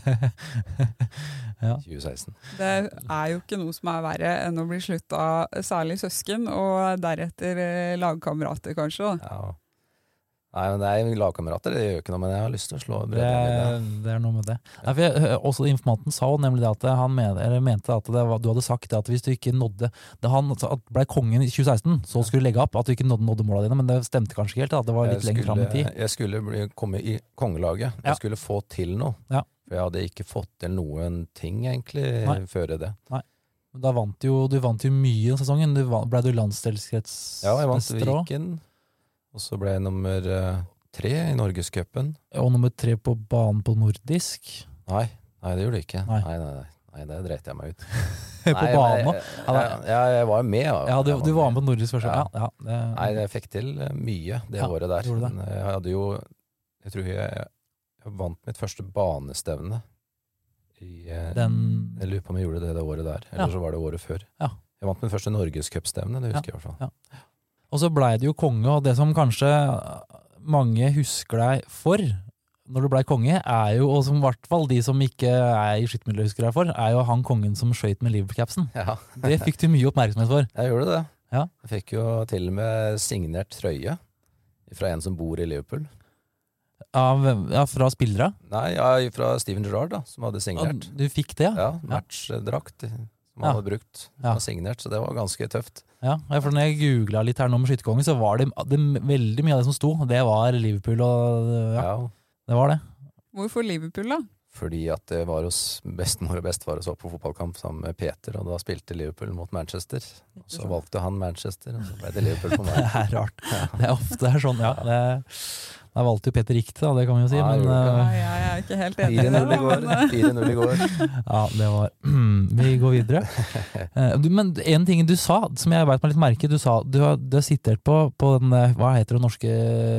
Ja. tjue seksten. Det er jo ikke noe som er verre enn å bli slutt av særlig søsken, og deretter eh, lagkamerater kanskje. Da. Ja. Nei, men det er lagkamerater, det gjør ikke noe, men jeg har lyst til å slå Det, brødrene mine. det er noe med det. Nei, for jeg, også informanten sa jo nemlig det at han med, eller mente at det var, du hadde sagt det at hvis du ikke nådde det han at ble kongen i tjue seksten, så skulle du legge opp at du ikke nådde, nådde måla dine, men det stemte kanskje ikke helt, da. Det var litt Jeg lenger fram i tid. skulle, jeg skulle bli, komme i kongelaget. Ja. Jeg skulle få til noe. Ja. For jeg hadde ikke fått til noen ting egentlig Nei. før det. Men da vant jo, du vant jo mye den sesongen. Du vant, ble du landsdelskretsmester Ja, jeg vant også? Viken, og så ble jeg nummer eh, tre i Norgescupen. Og nummer tre på banen på nordisk. Nei, nei, det gjorde jeg ikke. Nei. Nei, nei, nei, nei det dreit jeg meg ut. på Nei, banen men òg. jeg, jeg, jeg, jeg var jo med. Ja, Ja, du, Jeg du var med på nordisk først. Ja. Ja. Ja, det, Nei, jeg fikk til eh, mye det Ja, året der. gjorde det. Men jeg hadde jo, jeg tror jeg, jeg vant mitt første banestevne. I, eh, den, Jeg lurer på om jeg gjorde det det året der, eller Ja. så var det året før. Ja. Jeg vant mitt første Norgescupstevne, det husker jeg i hvert fall. Ja. og så blei det jo konge, og det som kanskje mange husker deg for, når du ble konge, er jo, og som i hvert fall de som ikke er i skyttmiljøet husker jeg for, er jo han kongen som skjøt med Liverpool-capsen. Ja. Det fikk du mye oppmerksomhet for. Jeg gjorde det. Ja. Jeg fikk jo til og med signert trøye fra en som bor i Liverpool. Av, ja, fra spillere? Nei, ja, fra Steven Gerrard da, som hadde signert. Du fikk det, ja? Ja, matchdrakt som han Ja. hadde brukt, som Ja. var signert, så det var ganske tøft. Ja, for når jeg googlet litt her nå med skyttekongen, så var det, det veldig mye av det som sto. Det var Liverpool, og ja, Ja, det var det. Hvorfor Liverpool, da? fordi at det var hos bestemor og bestefar og så på fotballkamp sammen med Peter, og da spilte Liverpool mot Manchester. Og så valgte han Manchester, og så ble det Liverpool for Det meg. er rart. Det er ofte det er sånn, ja. Det, da valgte jo Peter riktig, da, det kan vi jo si. Ja, Men gjorde det. eh, Nei, jeg er ikke helt enig i fire det. null i går. men, eh, fire null i går. ja, det var Vi går videre. Eh, du, men en ting du sa, som jeg vet meg litt merke, du sa du har, du har sitert på, på den, eh, hva heter det, norske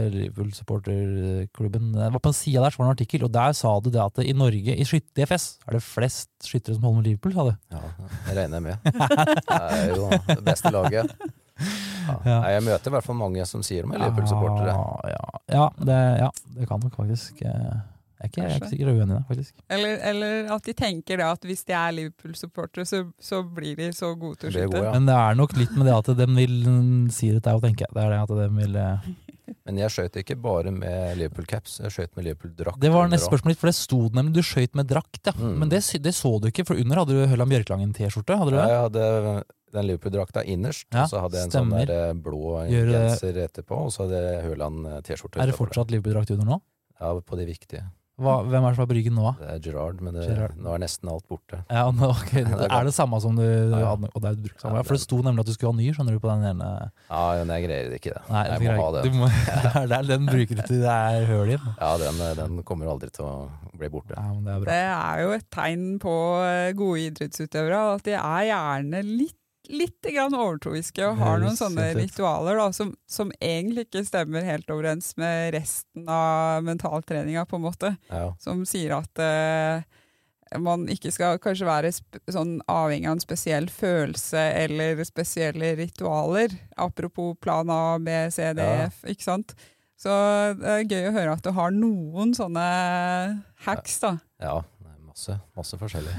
Liverpool-supporterklubben. Det var på en side der, så var det en artikkel, og der sa du det at i Norge, i skytt, D F S, er det flest skyttere som holder med Liverpool, sa du? Ja, det regner jeg med. Det er jo det beste laget. Ja. Ja. Nei, jeg møter i hvert fall mange som sier de er Liverpool-supportere. Ja, ja, ja, det, ja, det kan nok faktisk eh, Jeg er ikke, jeg er ikke sikkert uenig i det, faktisk. Eller, eller at de tenker det at hvis de er Liverpool-supportere, så, så blir de så gode til å Det er skyte. gode, ja. Men det er nok litt med det at de vil si det til å tenke. Det er det at de vil eh, Men jeg skjøt ikke bare med Liverpool-caps, jeg skjøt med Liverpool-drakt. Det var under neste også. spørsmål litt, for det sto nemlig du skjøt med drakt, ja. Mm. Men det, sy- det så du ikke, for under hadde du Hølland Bjørklangen T-skjorte, hadde du Ja, det? jeg hadde den Liverpool-drakta innerst, Ja, og så hadde jeg en stemmer. sånn der eh, blå Gjør det- genser etterpå, og så hadde jeg Høland eh, T-skjorte. Er det utenfor fortsatt Liverpool-drakt under nå? Ja, på de viktige. Hva, hvem er det som har bryggen nå, da? Det er Gerard, men det, Gerrard. nå er nesten alt borte. Ja, nå, ok. det er Er det samme som du ja. hadde, og det er du bruker samme, Ja, ja, for det det- sto nemlig at du skulle ha ny, skjønner du, på den ene. Ja, men jeg greier ikke det. Nei, jeg må ha det. Du må, det er der den bruker du til det er høl i. den. Ja, den, den kommer aldri til å bli borte. Ja, men det er bra. Det er jo et tegn på eh, gode idrettsutøvere at de er gjerne litt litt grann overtroiske og har noen Høres sånne helt ut. ritualer da, som, som egentlig ikke stemmer helt overens med resten av mentaltreninga, på en måte. Ja. Som sier at eh, man ikke skal kanskje være sp sånn avhengig av en spesiell følelse eller spesielle ritualer. Apropos plan A, B, C, D, Ja. F, ikke sant? Så det er gøy å høre at du har noen sånne hacks, da. Ja, masse, masse forskjellig.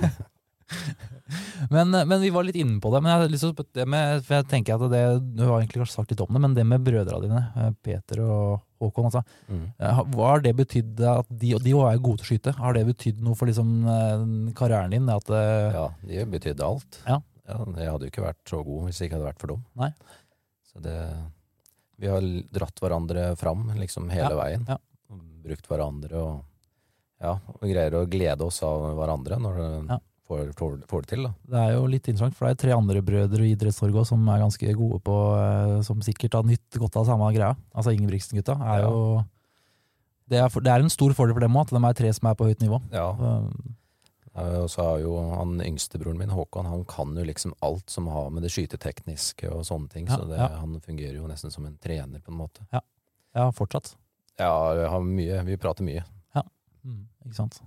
Men, men vi var litt inne på det, men jeg, har lyst til å spørre det med, for jeg tenker at det, du har egentlig kanskje sagt litt om det, men det med brødrene dine, eh, Peter og Håkon, altså, Mm. eh, hva har det betydd at de, og de er jo gode til å skyte, har det betydd noe for liksom eh, karrieren din? At, eh, Ja, de betydde alt. Ja. Ja, jeg hadde jo ikke vært så god hvis det ikke hadde vært for dem. Nei. Så det, vi har dratt hverandre fram liksom hele Ja, veien. ja. Brukt hverandre og, ja, og greier å glede oss av hverandre når det Ja. får, får, får det til. Da. Det er jo litt interessant, for det er tre andre brødre i Idretts-Norge også som er ganske gode på, eh, som sikkert har nytt godt av samme greia. Altså Ingebrigtsen-gutta er Ja. jo, det er, for, det er en stor fordel for dem også, at de er tre som er på høyt nivå. Ja. Eh, Eh, Og så har jo han yngstebroren min, Håkon, han kan jo liksom alt som har med det skytetekniske og sånne ting, Ja, så det, ja. han fungerer jo nesten som en trener på en måte. Ja, fortsatt. Ja, jeg har mye, vi prater mye. Mm, ikke sant?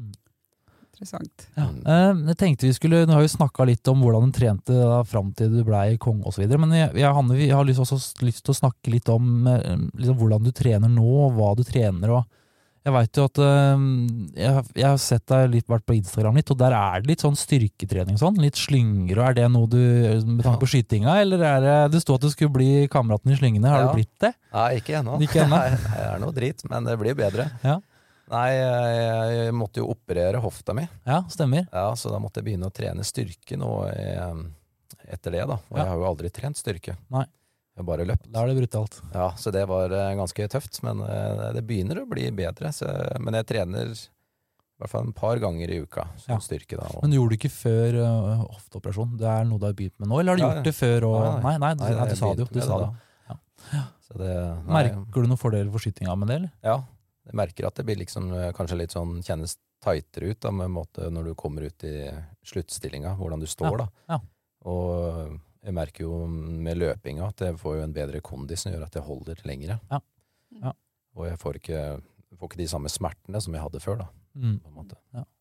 Interessant. Ja. Mm. Eh, jeg tenkte vi skulle, Nå har vi snakka litt om hvordan du trente da, fram til du blei konge osv., men jeg, jeg, Hanne, vi har lyst, også lyst til å snakke litt om eh, liksom, hvordan du trener nå, og hva du trener. og Jeg vet jo at eh, jeg, jeg har sett deg litt, vært på Instagram litt, og der er det litt sånn styrketrening sånn, litt slynger, og er det noe du, med tanke på skytinga, eller er det, det stod at du skulle bli kameraten i slyngene, har Ja. du blitt det? Nei, ikke ennå. Ikke ennå? Nei, det er noe drit, men det blir bedre. Ja. Nei, jeg, jeg måtte jo operere hofta mi, Ja, stemmer. ja, så da måtte jeg begynne å trene styrke nå eh, etter det da. Og Ja. jeg har jo aldri trent styrke. Nei. Jeg har bare løpt. Da er det brutalt. Ja, så det var eh, ganske tøft, men eh, det begynner å bli bedre. Så, men jeg trener i hvert fall en par ganger i uka som Ja. styrke da. Og, Men du gjorde det ikke før uh, hofteoperasjon? Det er noe du har begynt med nå, eller har du Ja, gjort det før? Og... Nei, Nei, nei, du, nei, du jeg sa det jo. begynte Du med sa det. da. Ja. Så det, nei, Merker du noen fordeler for skytinga med det, eller? Ja, jeg merker at det blir liksom eh, kanskje litt sånn kjennes tightere ut da, med en måte når du kommer ut i sluttstillinga, hvordan du står da. Ja. Og jeg merker jo med løpinga at jeg får jo en bedre kondis som gjør at jeg holder lengre. Ja. Ja. Og jeg får ikke, får ikke de samme smertene som jeg hadde før da, Mm. på en måte.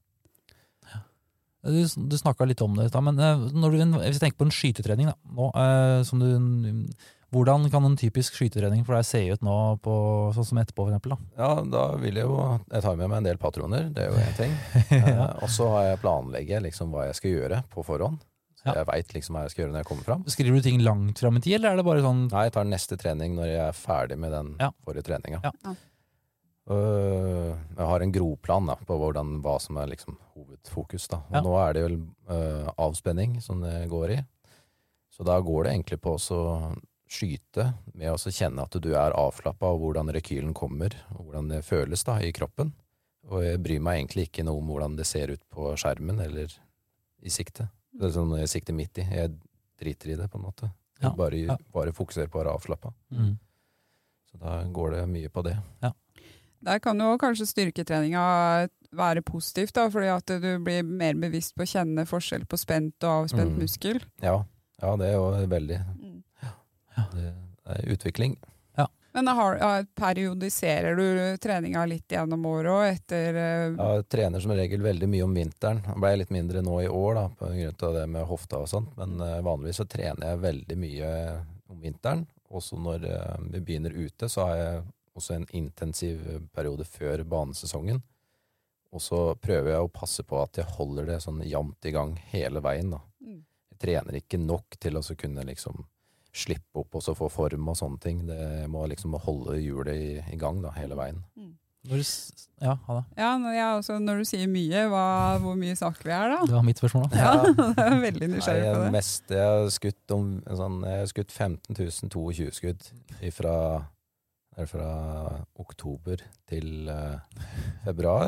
Du, du snakka litt om det, da, men eh, når du, hvis vi tenker på en skytetrening, da, nå, eh, som du, Hvordan kan en typisk skytetrening for deg se ut nå, på, sånn som etterpå for eksempel? Da? Ja, da vil jeg jo Jeg tar med meg en del patroner, det er jo en ting. Ja. eh, og så har jeg planlegget liksom hva jeg skal gjøre på forhånd. Så Ja. jeg vet liksom hva jeg skal gjøre når jeg kommer fram. Skriver du ting langt fram i tid, eller er det bare sånn Nei, jeg tar neste trening når jeg er ferdig med den Ja. forrige treninga. Ja. Ja. Øh, jeg har en groplan da, på hvordan, hva som er liksom hovedfokus. Da. Og Ja. nå er det vel øh, avspenning som det går i. Så da går det egentlig på å så skyte med å så kjenne at du er avslappet av hvordan rekylen kommer, og hvordan det føles da, i kroppen. Og jeg bryr meg egentlig ikke noe om hvordan det ser ut på skjermen eller i sikte. Det er sånn jeg sikter midt i. Jeg driter i det på en måte. Jeg Ja, bare, ja. bare fokuserer på å være avslappet. mm. Så da går det mye på det. Der kan jo kanskje styrketreninga være positivt, da, fordi at du blir mer bevisst på å kjenne forskjell på spent og avspent Mm. muskel. Ja, ja det er jo veldig Mm. det er utvikling. Men har, ja, periodiserer du treninga litt gjennom året òg, etter eh, Jeg trener som regel veldig mye om vinteren. Det ble litt mindre nå i år da, på grunn av det med hofta og sånt, men eh, vanligvis så trener jeg veldig mye om vinteren. Også når eh, vi begynner ute, så har jeg også en intensiv periode før banesesongen. Og så prøver jeg å passe på at jeg holder det sånn jevnt i gang hele veien da. Mm. Jeg trener ikke nok til å så kunne liksom slippe opp og så få form og sånne ting. Det jeg må liksom holde hjulet i, i gang da, hele veien. Når du, s- ja, ha det. Ja, når, ja, altså, når du sier mye, hva, hvor mye snakker vi her da? Det var mitt spørsmål da. Ja, jeg er veldig Nei, nysgjerrig på det. mest, jeg har skutt, om, sånn, jeg har skutt femten tusen tjueto skudd fra, er det fra oktober til eh, februar.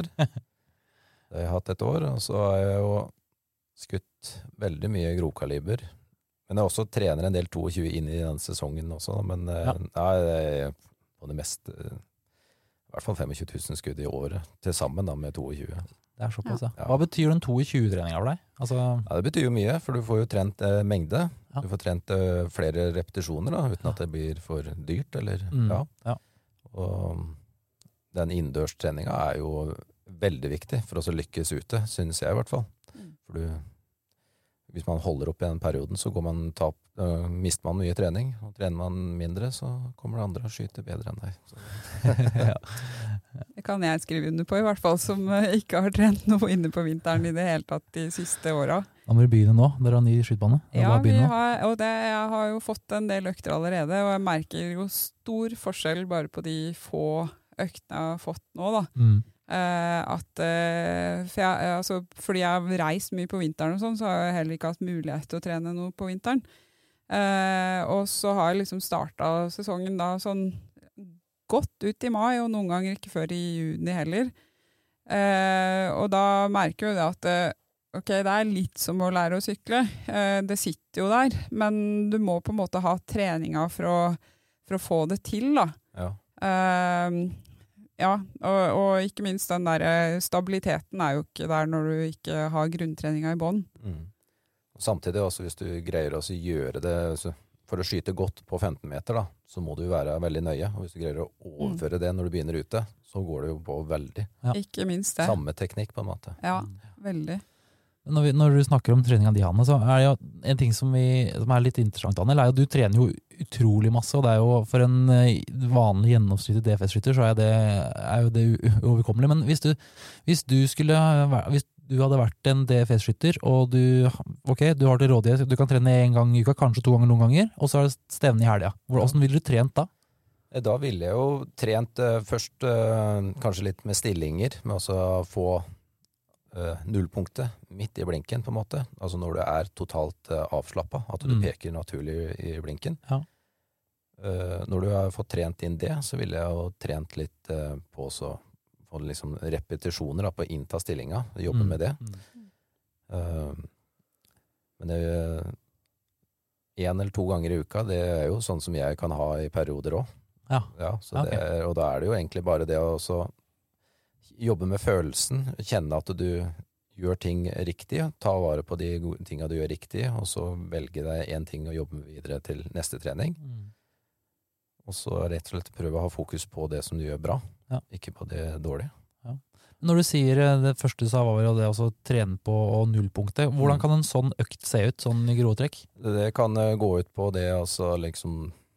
Det har jeg hatt et år, og så har jeg jo skutt veldig mye grovkaliber. Men jeg også trener en del tjueto inn i den sesongen også, men eh, Ja. nei, det er på det meste eh, i hvert fall tjuefem tusen skudd i året, til sammen da med tjueto. Det er såpass, ja. Ja. Hva betyr den tjueto-treninga for deg? Altså, Ja, det betyr jo mye, for du får jo trent eh, mengde. Ja. Du får trent eh, flere repetisjoner da, uten at det blir for dyrt. Eller, Mm, ja. ja. Og den innendørstreninga er jo veldig viktig for oss å lykkes ute, synes jeg i hvert fall. Mm. For du, hvis man holder opp i den perioden, så går man tap, øh, mister man mye trening. Og trener man mindre, så kommer det andre og skyter bedre enn deg. Så. ja. Det kan jeg skrive under på, i hvert fall, som eh, ikke har trent noe inne på vinteren i det hele tatt de siste åra. Da må du begynne nå. Dere har ny skytbane. Det er Ja, bare å vi begynne nå. har, og det, jeg har jo fått en del økter allerede, og jeg merker jo stor forskjell bare på de få øktene jeg har fått nå, da. Mm. Eh, at, eh, for jeg, altså, fordi jeg har reist mye på vinteren og sånn, så har jeg heller ikke hatt mulighet til å trene noe på vinteren. Eh, og så har jeg liksom startet sesongen da sånn godt ut i mai, og noen ganger ikke før i juni heller. Eh, og da merker jeg jo det at eh, ok, det er litt som å lære å sykle. Eh, det sitter jo der, men du må på en måte ha treninga for å, for å få det til, da. Ja. Eh, ja, og, og ikke minst den der eh, stabiliteten er jo ikke der når du ikke har grunntreninga i bånn. Mm. Og samtidig også, hvis du greier å gjøre det så for å skyte godt på femten meter, da, så må du være veldig nøye. Og hvis du greier å overføre det når du begynner ute, så går det jo på veldig. Ja. Ikke minst det. Samme teknikk, på en måte. Ja, veldig. Når, vi, når du snakker om treninga di, Hanne, så er det jo en ting som, vi, som er litt interessant, Daniel, er jo at du trener jo utrolig masse, og det er jo for en eh, vanlig gjennomsnittlig D F S-skytter, så er, det, er jo det uoverkommelig. Men hvis du, hvis du skulle væ- hvis du hadde vært en D F S-skytter, og du, ok, du har til rådighet, du kan trene en gang i uka, kanskje to ganger noen ganger, og så er det stevne i helga. Hvordan ville du trent da? Eh, Da ville jeg jo trent eh, først eh, kanskje litt med stillinger, med også å få eh, nullpunktet midt i blinken, på en måte. Altså når du er totalt eh, avslappet, at du Mm. peker naturlig i blinken. Ja. Eh, når du har fått trent inn det, så ville jeg jo trent litt eh, på så få liksom repetisjoner da, på å innta stillinga, jobbe Mm. med det. Mm. Eh, men det en eller to ganger i uka, det er jo sånn som jeg kan ha i perioder også. Ja. Ja, så Ok. det er, og da er det jo egentlig bare det å også jobbe med følelsen, kjenne at du gjør ting riktig, ta vare på de gode tingene du gjør riktig, og så velge deg en ting å jobbe med videre til neste trening. Mm. Og så rett og slett prøve å ha fokus på det som du gjør bra, Ja. ikke på det dårlige. Når du sier eh, det første du sa var vel det å trene på og nullpunktet, hvordan Mm. kan en sånn økt se ut, sånn i grove trekk? Det kan eh, gå ut på det, altså liksom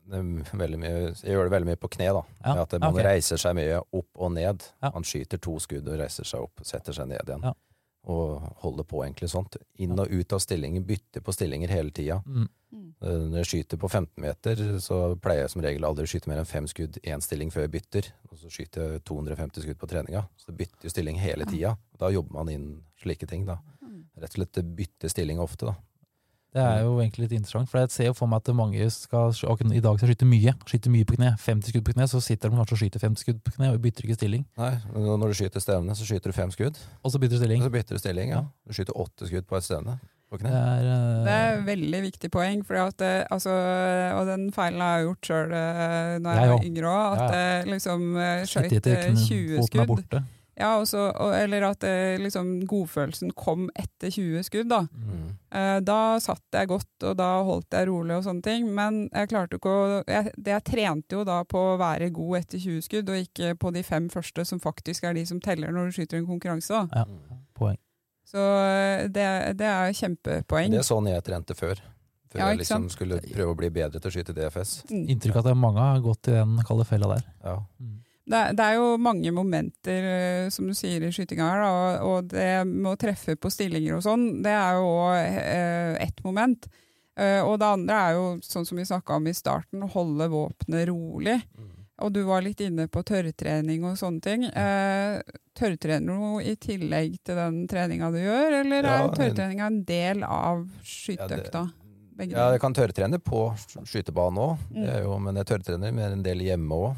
det er veldig mye, jeg gjør det veldig mye på kne, da. Ja, At man ok. reiser seg mye opp og ned. Ja. Man skyter to skudd og reiser seg opp, setter seg ned igjen. Ja. Og holder på egentlig sånt. Inn og ut av stillinger, bytter på stillinger hele tida. Mm. Uh, Når jeg skyter på femten meter, så pleier jeg som regel aldri å skyte mer enn fem skudd, én stilling før jeg bytter. Og så skyter jeg to hundre og femti skudd på treninga. Så det bytter jo stilling hele tida. Da jobber man inn slike ting, da. Rett og slett bytte stilling ofte, da. Det er jo egentlig litt interessant, for jeg ser jo for meg at mange skal, og i dag skal skyte mye, skyte mye på kne, femti skudd på kne, så sitter de kanskje og skyter femti skudd på kne og bytter ikke stilling. Nei, når du skyter stevne, så skyter du fem skudd. Og så bytter du stilling. Og så bytter du stilling, ja. Du skyter åtte skudd på et stevne på kne. Det er, uh, Det er et veldig viktig poeng, for at, eh, altså, og den feilen har jeg gjort selv eh, når jeg Jeg var også. yngre også, at Ja, jeg liksom eh, skjøt Hittet eh, ikke tjue foten er skudd. borte. Ja, og så- og, eller at eh, liksom, godfølelsen kom etter tjue skudd da. Mm. Eh, Da satt jeg godt, og da holdt jeg rolig og sånne ting, men jeg klarte ikke å jeg, det jeg trente jo da på å være god etter tjue skudd, og ikke på de fem første som faktisk er de som teller når du skyter en konkurranse da. Ja, poeng. Så eh, det, det er kjempepoeng. Det er sånn jeg trente før. Før Ja, jeg ikke liksom sant? skulle prøve å bli bedre til å skyte D F S. Mm. Inntrykk av at det er mange har gått i den kalde fella der. Ja. Mm. Det, er- det er jo mange momenter, eh, som du sier i skytinga her, da, og, og det med å treffe på stillinger og sånn, det er jo også ett moment. Eh, og det andre er jo, sånn som vi snakket om i starten, holde våpenet rolig. Og du var litt inne på tørrtrening og sånne ting. Eh, tørrtrener du noe i tillegg til den treninga du gjør, eller Ja, er tørrtreninga en del av skyteøkta? Begge Ja, deler. jeg kan tørrtrene på skytebanen òg, Mm. men jeg tørrtrener mer en del hjemme òg.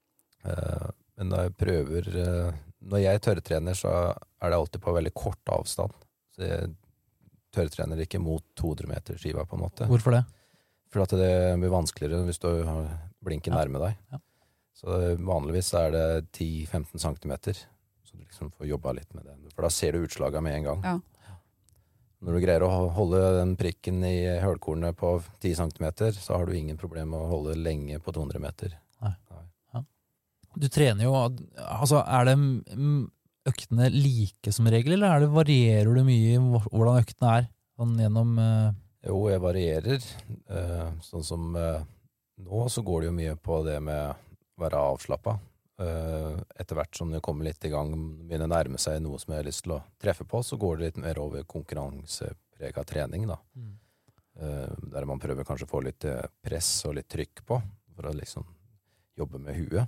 Men da jeg prøver eh, Når jeg tørrtrener, så er det alltid på veldig kort avstand. Så jeg tørrtrener ikke mot to hundre meter skiva, på en måte. Hvorfor det? For at det blir vanskeligere hvis du har blinken Ja. nærme deg. Ja. Så vanligvis er det ti til femten centimeter. Så du liksom får jobba litt med det. For da ser du utslaget med en gang. Ja. Når du greier å holde den prikken i hølkornet på ti centimeter, så har du ingen problem med å holde lenge på to hundre meter. Du trener jo, altså er det mm, øktene like som regel, eller er det, varierer du mye i hvor- hvordan øktene er? Sånn gjennom, eh, Jo, jeg varierer. Eh, sånn som eh, nå så går det jo mye på det med å være avslappa. Eh, etter hvert som det kommer litt i gang, begynner å nærme seg noe som jeg har lyst til å treffe på, så går det litt mer over konkurranseprega trening, da. Mm. Eh, der man prøver kanskje å få litt eh, press og litt trykk på, for å liksom jobbe med huet.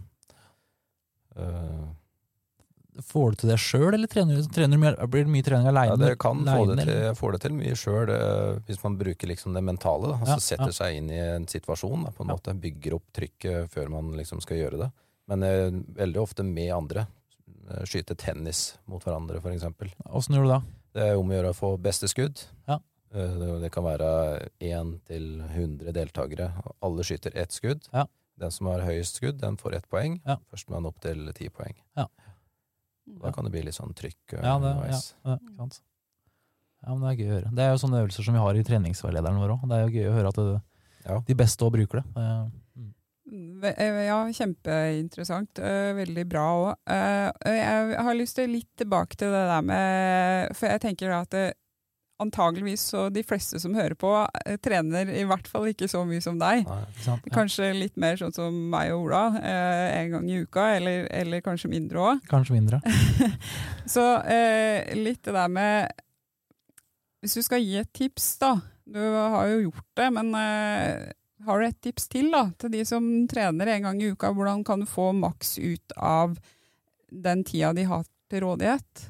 Eh, får du til det selv, eller trener du, trener du mye, blir det mye trening Ja, alene? det kan få alene, det til, eller? jeg får det til mye sjøl, hvis man bruker liksom det mentale. Da, Ja, altså setter ja. seg inn i en situasjon, da, på en Ja. måte. Bygger opp trykket før man liksom skal gjøre det. Men eh, veldig ofte med andre. Eh, Skyte tennis mot hverandre, for eksempel. Hvordan gjør du da? Det er om å gjøre å få beste skudd. Ja. Eh, det, det kan være én til hundre deltakere. Alle skyter ett skudd. Ja. Den som har høyest skudd, den får ett poeng. Ja. Førstemann opp til ti poeng. Ja. Da kan det bli litt sånn trykk eh, Ja, det, ja, underveis. ja, ikke sant. Ja, men det er gøy å høre. Det er jo sånne øvelser som vi har i treningsveilederen vår også. Det er jo gøy å høre at det, Ja. de beste også bruker det. Eh, mm. Ve- eh, Ja, kjempeinteressant. Eh, Veldig bra òg. Jeg har lyst til litt tilbake til det der med For jeg tenker at det, antageligvis så de fleste som hører på, eh, trener i hvert fall ikke så mye som deg. Nei. Ikke sant? Ja. Kanskje litt mer sånn som meg og Ola, eh, en gang i uka, eller, eller kanskje mindre òg. Kanskje mindre. Så eh, litt det der med Hvis du skal gi et tips, da. Du har jo gjort det, men eh, har du et tips til da, til de som trener en gang i uka? Hvordan kan du få maks ut av den tida de har til rådighet?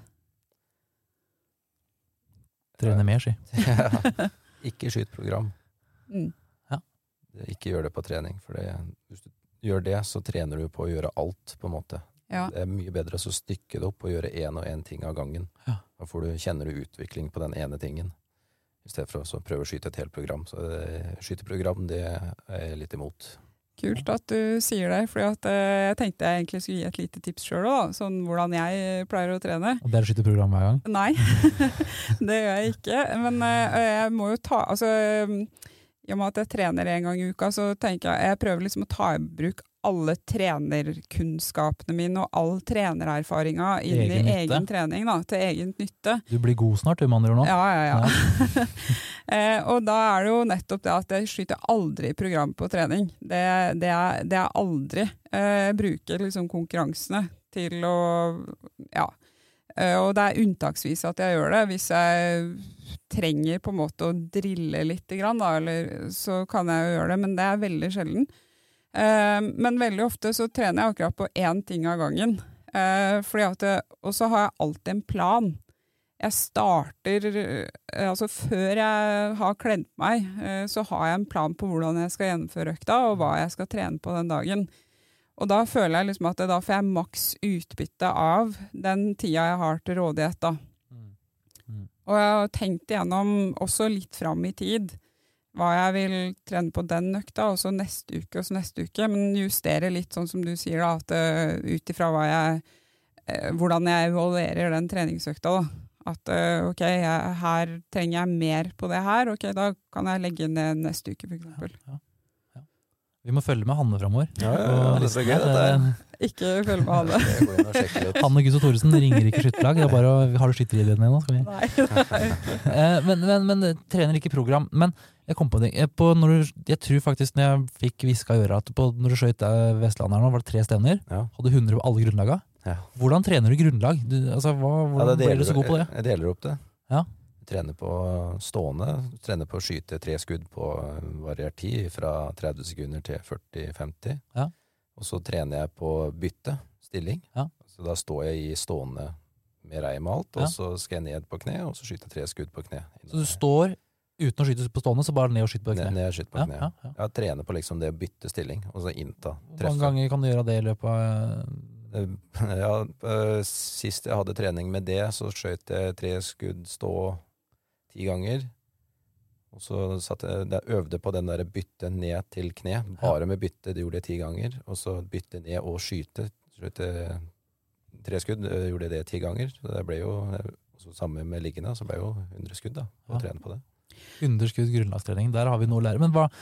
Trene mer, si. Ikke skyt program. Mm. Ikke gjør det på trening. For det, hvis du gjør det, så trener du på å gjøre alt, på en måte. Ja. Det er mye bedre å så stykke det opp og gjøre én og én ting av gangen. Ja. Da får du, kjenner du utvikling på den ene tingen. I stedet for å så prøve å skyte et helt program. Så det, skyteprogram, det er jeg litt imot. Kult at du sier det, for jeg tenkte jeg egentlig skulle gi et lite tips sjøl òg, sånn hvordan jeg pleier å trene. Og dere skyter program hver gang? Nei, det gjør jeg ikke. Men eh, jeg må jo ta altså, I og med at jeg trener en gang i uka, så tenker jeg jeg prøver liksom å ta i bruk alle trenerkunnskapene mine og all trenererfaringa inn Egen i nytte. egen trening, da, til egen nytte. Du blir god snart, du med andre ord nå. Ja, ja, ja. eh, og da er det jo nettopp det at jeg skyter aldri program på trening. Det, det, er, det er aldri. Eh, jeg bruker liksom konkurransene til å, ja, eh, og det er unntaksvis at jeg gjør det. Hvis jeg trenger på en måte å drille litt grann, da, eller, så kan jeg jo gjøre det, men det er veldig sjelden. Uh, men veldig ofte så trener jeg akkurat på én ting av gangen. Uh, fordi at det, og så har jeg alltid en plan. Jeg starter, uh, altså før jeg har kledd meg, uh, så har jeg en plan på hvordan jeg skal gjennomføre økta, og hva jeg skal trene på den dagen. Og da føler jeg liksom at det, da får jeg maks utbytte av den tida jeg har til rådighet da. Mm. Mm. Og jeg har tenkt igjennom også litt fram i tid, hva jeg vil trene på den økta, og så neste uke og så neste uke, men justere litt sånn som du sier da, at uh, ut ifra hva jeg, uh, hvordan jeg evaluerer den treningsøkta da. At uh, ok, jeg, her trenger jeg mer på det her, ok, da kan jeg legge ned neste uke for eksempel. Ja, ja. Vi må følge med Hanne fremover. Ja, ja, ja, det er så gøy dette her. Ikke følge med Hanne. Jeg går inn og sjekker litt. Hanne Gusso Thoresen ringer ikke skytterlag, det er bare å, har du skytterideen din nå? Skal vi? Nei, nei. Eh, men, men, men trener ikke program. Men jeg kom på det, på når du, jeg tror faktisk når jeg fikk viska i øret at på, når du skjøt Vestland her nå, var det tre stevner, Ja. hadde hundre på alle grunnlaga. Ja. Hvordan trener du grunnlag? Du, altså, hva, Ja, hvordan det ble du så god på det? Jeg, jeg deler opp det. Ja. Jeg trener på stående, trener på å skyte tre skudd på variert tid, fra tretti sekunder til førti femti. Ja. Og så trener jeg på bytte, stilling. Ja. Så da står jeg i stående med reim og alt, og Ja. så skal jeg ned på kne, og så skyter jeg tre skudd på kne. Så du står uten å skyte på stående, så bare ned og skyte på Ned, kne? ned og skyter på Ja, kne. ja, ja. Jeg trener på liksom det å bytte stilling, og så innta, Hvor mange treffe. ganger kan du gjøre det i løpet av Ja, øh, sist jeg hadde trening med det, så skjøt jeg tre skudd stå ti ganger. Og så satt jeg, jeg øvde på den der bytte ned til kne. Bare med bytte, det gjorde jeg ti ganger. Og så bytte ned og skyte. Skjøt jeg tre skudd, øh, gjorde jeg det ti ganger. Så det ble jo, så sammen med liggende, så ble jo hundre skudd da, å Ja. trene på det. hundre skudd grunnlagstrening? Der har vi noe å lære. Men hva,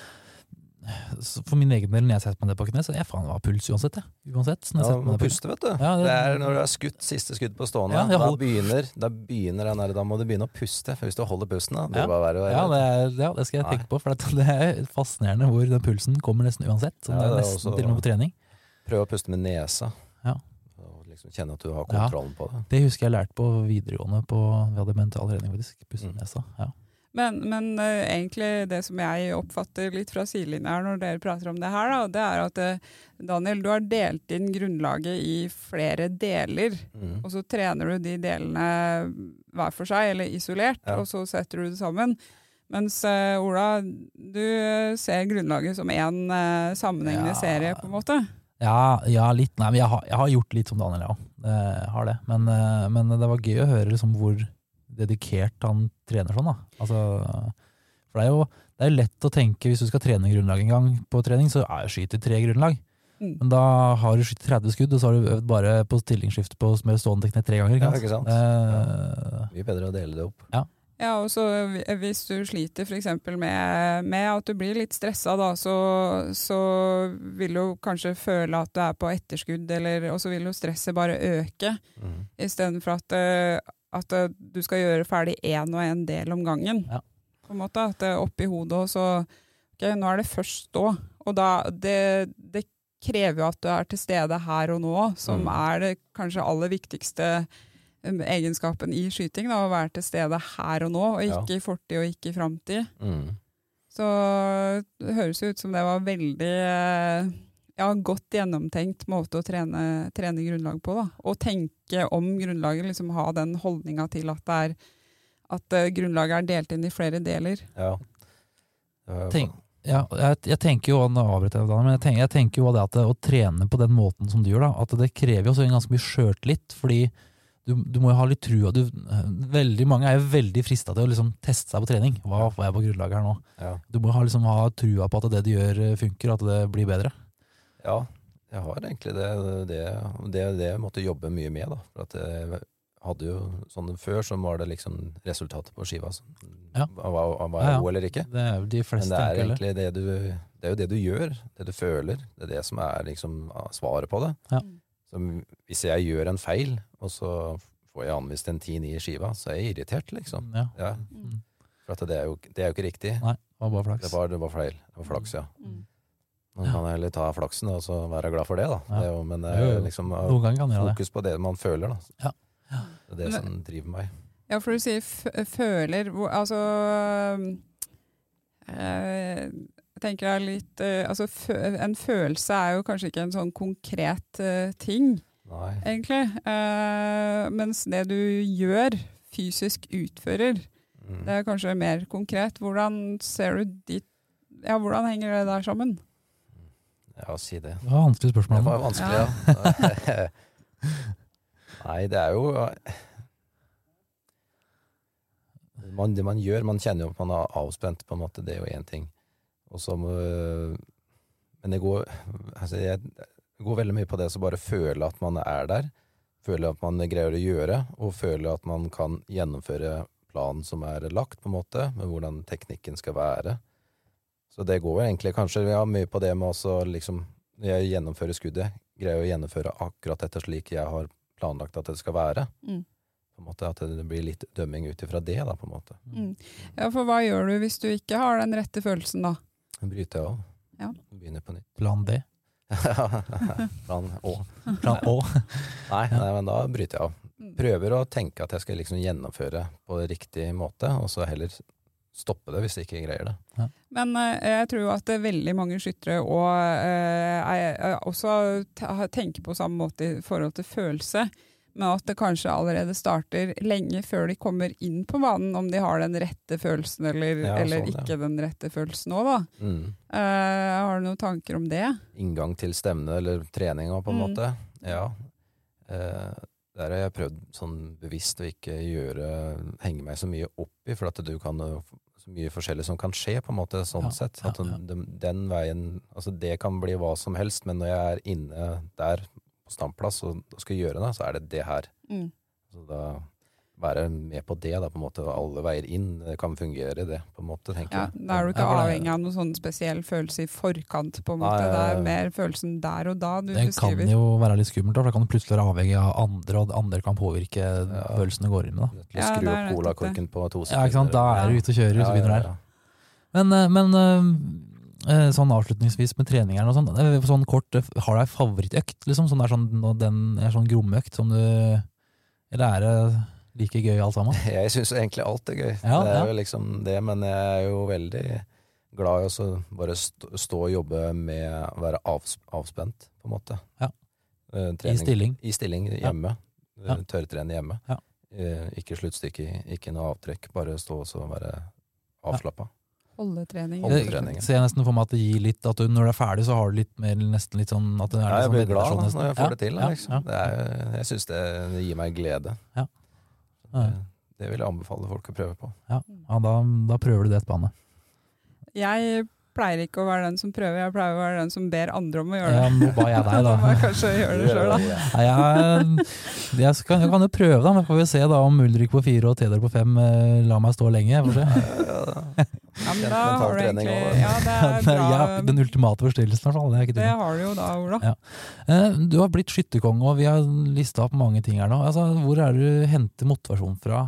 så for min egen del, når jeg setter meg ned på kne, så jeg faen, det var puls uansett. Jeg. Uansett når jeg Ja, setter meg må ned på puste, vet du. Ja, det- det, er når du har skutt siste skudd på stående, Ja, jeg da, holder- begynner, da begynner den der, da må du begynne å puste. For hvis du holder pusten, da, det Ja. vil bare være Ja, det, er, ja, det skal jeg Nei. tenke på, for det er fascinerende hvor den pulsen kommer nesten uansett. Så Ja, det er det er nesten også- til og med på trening. Prøv å puste med nesa. Ja. Og liksom kjenne at du har Ja. kontrollen på det. Det husker jeg lærte på videregående på, vi hadde mental trening faktisk, puste Mm. nesa. Ja. Men, men uh, egentlig det som jeg oppfatter litt fra sidelinjen her når dere prater om det her, da, det er at uh, Daniel, du har delt inn grunnlaget i flere deler, Mm. og så trener du de delene hver for seg, eller isolert, Ja. og så setter du det sammen. Mens uh, Ola, du uh, ser grunnlaget som en uh, sammenhengende Ja. serie, på en måte. Ja, ja, litt. Nei, men jeg har, jeg har gjort litt som Daniel, ja. Jeg har det. Men, eh, men det var gøy å høre liksom hvor dedikert han trener sånn, da. Altså, for det er jo det er jo lett å tenke, hvis du skal trene grunnlag en gang på trening, så er jo skyter tre grunnlag. Mm. Men da har du skytt tretti skudd, og så har du øvd bare på stillingsskifte på med stående kne tre ganger. Ja, Ikke ikke sant? sant? Eh, Mye bedre å dele det opp. Ja, og så hvis du sliter for eksempel med, med at du blir litt stresset da, så, så vil du kanskje føle at du er på etterskudd, eller, og så vil jo stresset bare øke, Mm. i stedet for at, eh, at eh, du skal gjøre ferdig en og en del om gangen. Ja. På en måte, at det er opp i hodet, og så, ok, nå er det først stå. Og da, det, det krever jo at du er til stede her og nå, som Mm. er det kanskje aller viktigste um, egenskapen i skyting, da, å være til stede her og nå, og ikke Ja. i fortid og ikke i framtid. Mm. Så det høres jo ut som det var veldig eh, ja, godt gjennomtenkt måte å trene, trene grunnlag på. Da. Og tenke om grunnlaget, liksom ha den holdninga til at, det er, at eh, grunnlaget er delt inn i flere deler. Ja. Det var jo- Tenk- ja, jeg, jeg tenker jo, nå avbryter jeg, Daniel, men jeg tenker, jeg tenker jo det at det, å trene på den måten som du gjør, da, at det krever jo også en ganske mye sjøltillit, fordi du, du må jo ha litt trua. Du, veldig mange er jo veldig frista til å liksom teste seg på trening. Hva får jeg på grunnlaget her nå? Ja. Du må ha, liksom, ha trua på at det du gjør funker, at det blir bedre. ja, jeg har egentlig det. Det, det, det jeg måtte jobbe mye med, da. For at jeg hadde jo sånn før, så var det liksom resultatet på skiva som Ja. var, var, var Ja, ja. god eller ikke. Det er jo de Men fleste det er tenker, eller? egentlig det du, det er jo det du gjør, det du føler, det er det som er liksom svaret på det. Ja. Så hvis jeg gjør en feil, og så får jeg anvist en ti ni i skiva, så er jeg irritert, liksom. Ja. Ja. Mm. For at det er jo, det er jo ikke riktig. Nei, det var bare flaks. Det var, det var feil. Det var flaks, ja. Mm. Man kan heller ta flaksen og så være glad for det, da. Ja. Det er jo, men det Jo, er jo. liksom Noen ganger kan jeg gjøre det. fokus på det man føler, da. Ja. Ja. Det er det Men- som driver meg. Ja, for du sier f føler, hvor, altså eh, jeg tenker jeg litt, eh, altså fø en følelse er jo kanskje ikke en sånn konkret eh, ting, Nei. egentlig. Eh, mens det du gjør, fysisk utfører, Mm. det er kanskje mer konkret. Hvordan ser du dit, ja, hvordan henger det der sammen? Ja, si det. Det var et vanskelig spørsmål. Det var vanskelig, ja. Nei, det er jo man, det man gjør, man kjenner jo at man er avspent, på en måte, det er jo en ting. Og så må- men det går, altså jeg, det går veldig mye på det, så bare føle at man er der, føle at man greier å gjøre, og føle at man kan gjennomføre planen som er lagt, på en måte, med hvordan teknikken skal være. Så det går egentlig kanskje, vi har mye på det med også, liksom, når jeg gjennomfører skuddet, greier å gjennomføre akkurat dette slik jeg har planlagt at det skal være. Mm. På en måte, at det blir litt dømming ut ifra det, da, på en måte. Mm. Ja, for hva gjør du hvis du ikke har den rette følelsen da? Bryter jeg av. Ja. Begynner på nytt. Plan D. Plan Å. Plan Å. Nei, nei, men da bryter jeg av. Mm. Prøver å tenke at jeg skal liksom gjennomføre på riktig måte, og så heller stoppe det hvis jeg ikke greier det. Men eh, jeg tror at det er veldig mange skyttere og eh, er, er også te- tenker på samme måte i forhold til følelse, men at det kanskje allerede starter lenge før de kommer inn på banen, om de har den rette følelsen eller, Ja, eller sånn, ja. ikke den rette følelsen også da. Mm. Eh, har du noen tanker om det? Inngang til stevne eller treninga, på en Mm. måte. Ja. Eh, der har jeg prøvd sånn bevisst å ikke gjøre, henge meg så mye opp i, for at du kan jo f- så mye forskjellig som kan skje, på en måte, sånn Ja, sett. ja, At ja. den, den veien, altså det kan bli hva som helst, men når jeg er inne der på standplass og skal gjøre det, så er det det her. Mm. Så da være med på det, da, på en måte, og alle veier inn, det kan fungere det, på en måte, tenker Ja, jeg. da er du ikke Ja, for det- avhengig av noen sånn spesiell følelse i forkant, på en måte. Nei, Det er ja, ja. mer følelsen der og da du Det kan beskriver. jo være litt skummelt, da, for da kan du plutselig være avhengig av andre, og andre kan påvirke Ja. følelsen du går inn med. Da. Nødt til å Ja, skru det er opp nettopp colakorken på to Ja, ikke sant? Da er du ute og kjører, så Ja, begynner ja, det her. ja. Men, eh, men eh, eh, sånn avslutningsvis med treningeren og sånn, eh, sånn kort, eh, har du ei favorittøkt, liksom? Sånn, er sånn, nå den er sånn gromøkt som du, eller er det like gøy alt sammen? Jeg syns egentlig alt er gøy. Ja, det er ja. jo liksom det, men jeg er jo veldig glad i å bare stå, stå og jobbe med å være avs, avspent, på en måte. Ja. Eh, I trening- stilling? I stilling hjemme. Ja. Eh, Tørrtrene hjemme. Ja. Eh, ikke sluttstykke, ikke noe avtrekk. Bare stå og så være avslappa. Holdetrening. Holde- Det treningen. ser jeg nesten for meg at det gir litt, at du, når du er ferdig, så har du litt mer, nesten litt sånn at det er Ja, litt jeg sånn blir glad meditasjon da, nesten. når jeg får Ja, det til. ja, Liksom. ja. Det er, jeg syns det, det gir meg glede. Ja. Ja. Det, det vil jeg anbefale folk å prøve på. Ja, ja da, da prøver du det etterpå, Anne. Jeg pleier ikke å være den som prøver, jeg pleier å være den som ber andre om å gjøre Ja, det. nå ba jeg deg, da. Da må jeg kanskje gjøre det selv, da. Nei, jeg, jeg, skal, jeg kan jo prøve, da, men får vi se da om Ulrik på fire og Teder på fem eh, la meg stå lenge. Får se. Ja, men Kjent da mental har du trening egentlig også. Ja, det er bra. Ja, den ultimate forstyrrelsen, i hvert fall. Det er ikke Det tvil om. har du jo da, Ola. Ja. Eh, Du har blitt skytterkonge, og vi har lista opp mange ting her nå. Altså, hvor er det du henter motivasjon fra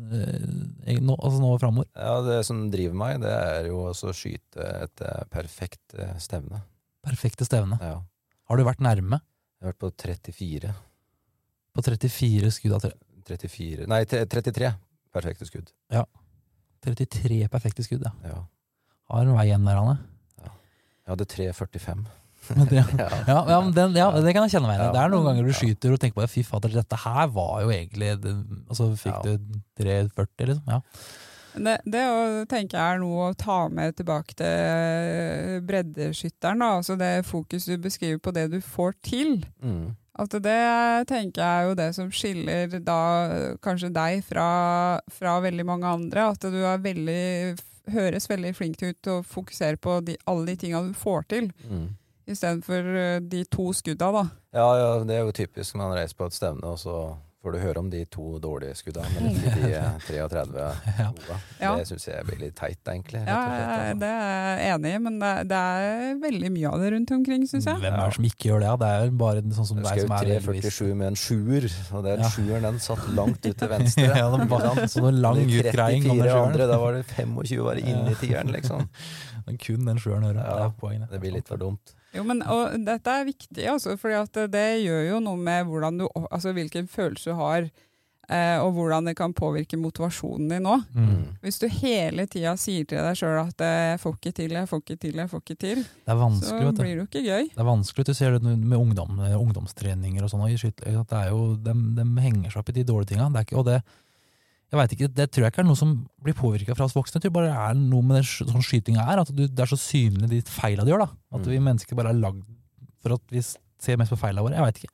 eh, nå, altså nå framover? Ja, det som driver meg, det er jo også å skyte et eh, perfekt eh, stevne. Perfekte stevne. Ja. Har du vært nærme Jeg har vært på trettifire. på trettifire skudd av tre- trettifire Nei, tre- trettitre perfekte skudd. trettitre perfekte skudd, ja. Ja. Har en vei igjen der, Anne. Jeg hadde tre førtifem. Men det, Ja. ja, ja, men den, ja, det kan jeg kjenne meg igjen i. Ja. Det er noen ganger du Ja. skyter og tenker på fy fader, dette her var jo egentlig det, Og så fikk Ja. du tre førti, liksom. Ja. Det, det å, tenker jeg er noe å ta med tilbake til breddeskytteren, da. Altså det fokus du beskriver på det du får til. Mm. At det tenker jeg er jo det som skiller da kanskje deg fra, fra veldig mange andre. At du er veldig, høres veldig flink ut til å fokusere på de, alle de tingene du får til, Mm. istedenfor de to skudda, da. Ja, ja, det er jo typisk når man reiser på et stevne, og så får du høre om de to dårlige skudda, men ikke de treogtredve Ja. gode. Ja. Det synes jeg blir litt teit, egentlig. Rett Ja, og slett, altså. det er jeg enig i, men det, det er veldig mye av det rundt omkring, synes jeg. Hvem er det som ikke gjør det? Det er jo bare sånn som Jeg deg skrev som er tre heldigvis. førtisju med en sjuer, og den Ja. sjueren den satt langt ut til venstre. Ja, det var så noe lang De utgreiing om den trettifire sjueren. andre, da var det tjuefem var inne i tieren, liksom. Men kun den sjueren hører. Ja, det er poenget. Det blir litt for dumt. Jo, men og dette er viktig, altså, fordi at det gjør jo noe med hvordan du, altså, hvilken følelse du har, eh, og hvordan det kan påvirke motivasjonen din nå. Mm. Hvis du hele tida sier til deg selv at eh, jeg får ikke til, jeg får ikke til, jeg får ikke til, Det er så vanskelig, vet du. blir det jo ikke gøy. Det er vanskelig, du ser det med ungdom, ungdomstreninger og sånn, og i skyt- at det er jo, de, de henger seg opp i de dårlige tingene. Det er ikke, og det, jeg vet ikke, det tror jeg ikke er noe som blir påvirket fra oss voksne. Jeg tror bare det er noe med det, sånn skyting er, at du, det er så synlig de feilene du gjør da. At Mm. vi mennesker bare er lagd for at vi ser mest på feilene våre. Jeg vet ikke.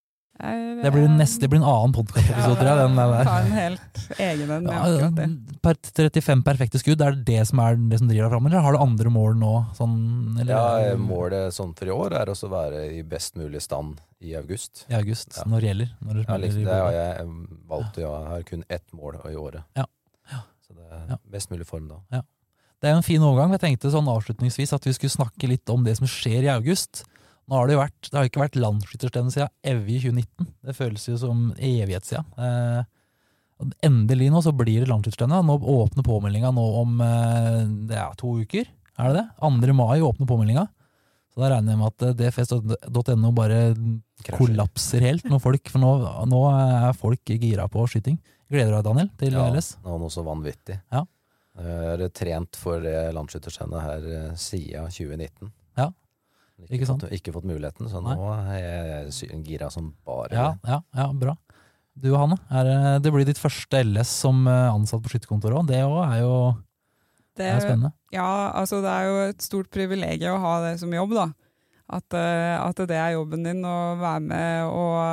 Jeg- Det blir, nest, det blir en annen podcast-episode, tror jeg. Den der. Ta en helt egen en med akkurat det. Ja, per trettifem perfekte skudd, er det det som er det som driver deg fram, eller har du andre mål nå? Sånn, eller, Ja, målet sånn for i år er også å være i best mulig stand i august. I august, Ja. når det gjelder. Når det Ja, smeller liksom, i det har bordet. jeg valgt, jeg har kun ett mål i året. Ja. Ja. Så det er Ja. best mulig form da. Det er en fin overgang. Jeg tenkte sånn avslutningsvis at vi skulle snakke litt om det som skjer i august. Nå har det jo vært, det har ikke vært landsskytterstevne siden evig i tjue nitten. Det føles jo som evighet siden. Eh, og endelig nå så blir det landsskytterstevne. Nå åpner påmeldinga nå om eh, det er to uker. Er det det? andre mai åpner påmeldinga. Så da regner jeg med at d f s punktum no bare Krasjer. kollapser helt. Når folk, for nå, nå er folk gira på skyting. Gleder du deg, Daniel, til Ja, L S? det var noe så vanvittig. Ja. Jeg har trent for det landsskytterstevnet her eh, siden tjue nitten. Ja. Ikke, Ikke sant? fått, ikke fått muligheten, så Nei. nå er jeg sy- gira som bare Ja, det. ja, ja, bra. Du, Hanne, er, det- det blir ditt første L S som eh, ansatt på skytterkontoret også. Det også er jo Det, er spennende. ja, altså det er jo et stort privilegium å ha det som jobb, da. At, eh, at det er jobben din å være med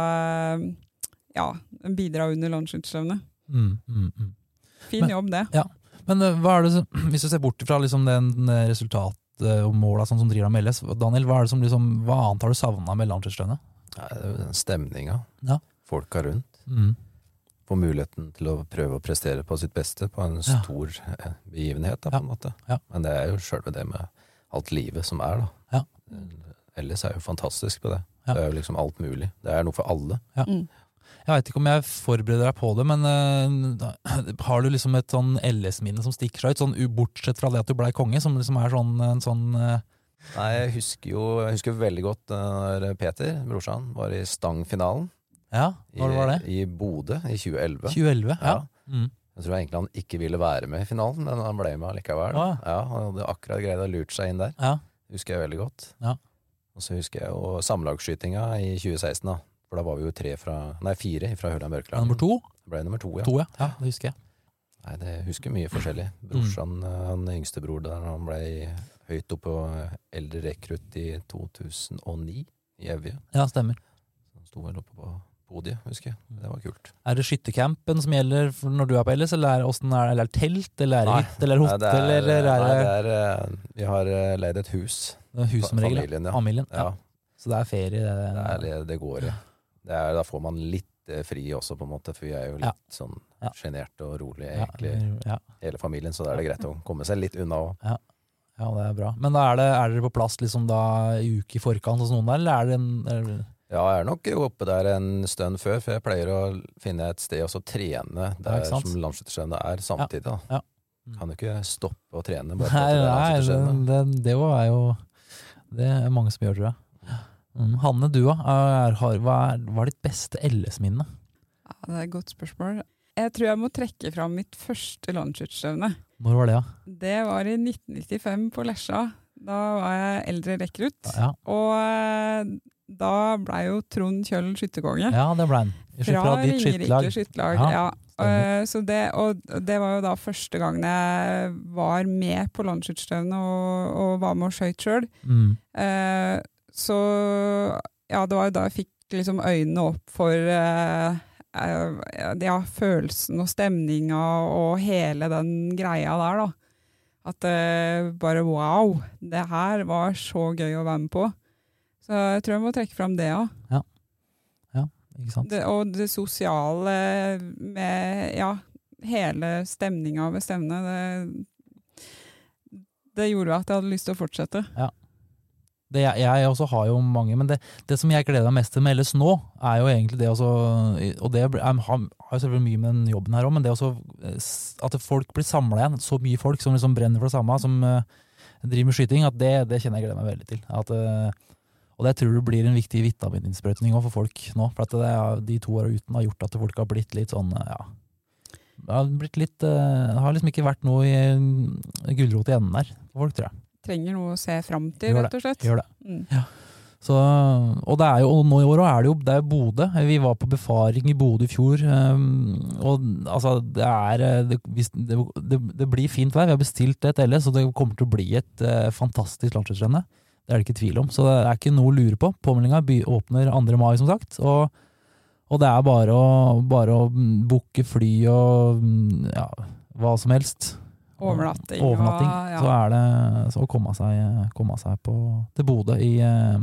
og eh, ja, bidra under landsskytterstevnet. Mm, mm, mm. Fin Men- jobb, det. Men eh, hva er det som, hvis du ser bort fra liksom den eh, resultat eh, og måla sånn som driver av med L S, Daniel, hva, er det som liksom, hva annet har du savna med landsskytterstevnet? Nei, det er jo den stemninga. Ja. Folka rundt. Mm. Få muligheten til å prøve å prestere på sitt beste på en Ja. stor eh, begivenhet, da, på Ja. en måte. Ja. Men det er jo sjølve det med alt livet som er, da. Ja. Ellers er jo fantastisk på det. Ja. Det er jo liksom alt mulig. Det er noe for alle. Mm. Jeg veit ikke om jeg forbereder deg på det, men eh, da, har du liksom et sånn L S-minne som stikker seg ut, sånn u- bortsett fra det at du blei konge, som liksom er sånn, en sånn eh, Nei, jeg husker jo jeg husker veldig godt når Peter, brorsan, var i stangfinalen Ja, når var det? i, i Bodø i tjue elleve. tjue elleve? Ja. Ja. Mm. Jeg tror egentlig han ikke ville være med i finalen, men han ble med likevel. Ah. Ja, han hadde akkurat greid å lurt seg inn der. ja. Husker jeg veldig godt. Ja. Og så husker jeg jo samlagsskytinga i tjue seksten, da. For da var vi jo tre fra, nei, fire fra Høland Mørkeland. Nummer to? Det ble nummer to, ja. To, ja. ja. Det husker jeg. Nei, det husker mye forskjellig. Brorsan, han yngste bror der, han ble høyt opp på eldre rekrutt i to tusen og ni i Evje. Ja, stemmer. Han sto vel oppe på podiet, husker jeg. Det var kult. Er det skyttercampen som gjelder for når du er på L S, eller er det, hvordan er det, eller er det telt, eller er det Nei. hytte, eller Nei, hotte, det er, eller er nei, det, det er eh, Vi har eh, leid et hus. det er hus som regel? Familien, ja. Familien, ja. Ja, Så det er ferie? Det, det, er, det- det går i. Det er, da får man litt eh, fri også, på en måte, for vi er jo litt Ja. sånn Ja. sjenerte og rolig, ja, egentlig, ja, hele familien, så da er det greit å komme seg litt unna òg. ja, det er bra. Men da er, det, er dere på plass liksom da en uke i forkant hos noen der, eller er det en er det, Ja, jeg er nok oppe der en stund før, for jeg pleier å finne et sted og så trene der ikke sant? som landsskytterstevnet er samtidig. Da. Ja. Kan du ikke stoppe å trene bare for Nei, at det er nei det, landsskytterstevnet. det, det er jo det er mange som gjør, tror jeg. Mm. Hanne, du da? Er, har, hva, er, hva er ditt beste L S-minne? Ja, det er et godt spørsmål. Jeg tror jeg må trekke fram mitt første landsskytterstevne. Når var det, ja? Det var i nitten nittifem på Lesja. Da var jeg eldre rekrutt. Ja, Og eh, da ble jo Trond Kjøll skytterkonge. ja det ble den. Fra Fra ditt Ringerike skytterlag. skytterlag. Ja, Ja. stemmer. Eh, så det, og det var jo da første gangen jeg var med på landsskytterstevnet og, og var med og skøyt sjøl. Mm. Eh, så ja, det var jo da jeg fikk liksom øynene opp for eh, eh, ja, følelsen og stemninga og hele den greia der, da. At eh, bare wow, det her var så gøy å være med på. Så jeg tror jeg må trekke fram det, ja. Ikke sant? Det, og det sosiale med ja, hele stemninga ved stevnet, det, det gjorde at jeg hadde lyst til å fortsette. Ja. Det, jeg, jeg også har jo mange, men det, det som jeg gleder meg mest til med L S nå, er jo egentlig det også, og det er, har jo selvfølgelig mye med den jobben her også, men det også, at folk blir samlet igjen, så mye folk som liksom brenner for det samme, som uh, driver med skyting, at det, det kjenner jeg gleder meg veldig til. At, uh, og det tror jeg blir en viktig vitamininnsprøytning for folk nå, for at det er, de to årene uten har gjort at folk har blitt litt sånn, ja, det har blitt litt, uh, det har liksom ikke vært noe i gulrot i enden der for folk, tror jeg. Trenger noe å se frem til, rett og slett. Gjør det. Mm. Ja. Så, og det er jo, og nå i år er det jo, det er Bodø. Vi var på befaring i Bodø i fjor, um, og altså, det er, det, det, det, det blir fint vær. Vi har bestilt et L S, og det kommer til å bli et uh, fantastisk landskjøtsrenne. Det er det ikke tvil om. Så det er ikke noe å lure på. Påmeldingen åpner andre mai, som sagt, og, og det er bare å, bare å booke fly og ja, hva som helst. Overnatting. Overnatting. Og, ja. Så er det så å komme seg, komme seg på, til Bodø i,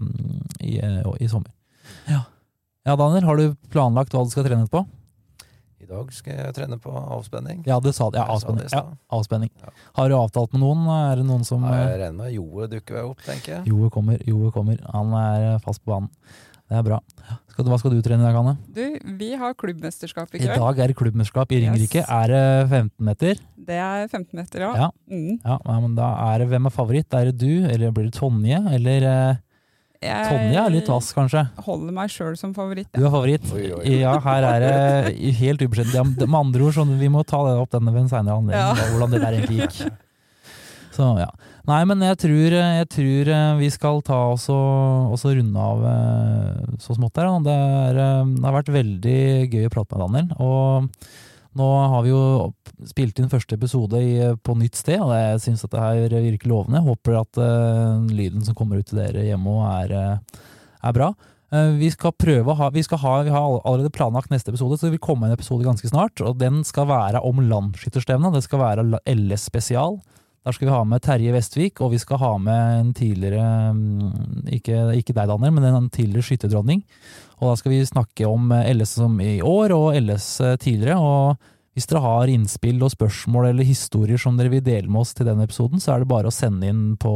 i, i sommer. Ja. Ja, Daniel, har du planlagt hva du skal trene på? I dag skal jeg trene på avspenning. Ja, du sa det. Ja, avspenning. Ja, avspenning. Ja. Har du avtalt med noen? Er det noen som... Ja, jeg regner med Joe dukker opp, tenker jeg. Joe kommer, Joe kommer. Han er fast på banen. Det er bra. Skal du, hva skal du trene i dag, Anne? Du, vi har klubbmesterskap i kveld. I dag er det klubbmesterskap i Ringerike. Yes. Er det femten meter? Det er femten meter, ja. Ja, mm. ja men da er det, hvem er favoritt? Er det du, eller blir det Tonje? Eller eh, Tonje er litt vass, kanskje? Jeg holder meg selv som favoritt. Du er favoritt? Oi, oi, oi. Ja, her er det helt ubeskjedent. Med andre ord, sånn, vi må ta det opp denne ved en senere anledning, ja. Hvordan det der egentlig gikk. Så, ja. Nei, men jeg tror, jeg tror vi skal ta oss og, og så runde av så smått der. Det, er, det har vært veldig gøy å prate med Daniel, og nå har vi jo spilt inn første episode i, på nytt sted, og jeg synes at det her virker lovende. Jeg håper at uh, lyden som kommer ut til dere hjemme er, er bra. Uh, vi skal prøve å ha, vi, skal ha, vi har allerede planlagt neste episode, så det vil komme en episode ganske snart, og den skal være om landskytterstevne. Det skal være L S spesial. Der skal vi ha med Terje Vestvik, og vi skal ha med en tidligere, ikke, ikke deg Daniel, men en tidligere skytterdronning. Og da skal vi snakke om L S som i år, og L S tidligere. Og hvis dere har innspill og spørsmål eller historier som dere vil dele med oss til den episoden, så er det bare å sende inn på,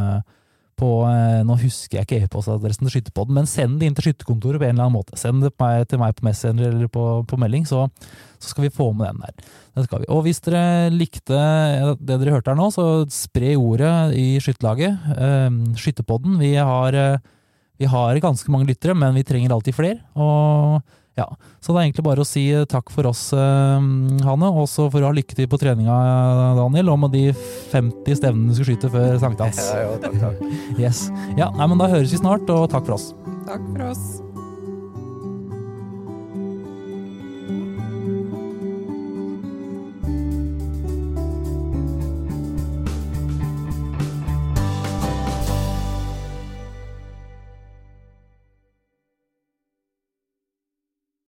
på nå husker jeg ikke e-postadressen til Skytterpodden, men send det inn til skytterkontoret på en eller annen måte. Send det på meg, til meg på Messenger eller på, på melding, så så skal vi få med den der. Det skal vi. Og hvis dere likte det dere hørte her nå, så spre ordet i skyttelaget. Skytterpodden, vi har, vi har ganske mange lyttere, men vi trenger alltid flere. Og ja, så det er egentlig bare å si takk for oss, Hanne, og så for å ha lykke til på treninga, Daniel, og med de femti stevnene du skal skyte før sankthans. Ja, ja, takk, takk. Yes. Ja, nei, men da høres vi snart, og takk for oss. Takk for oss.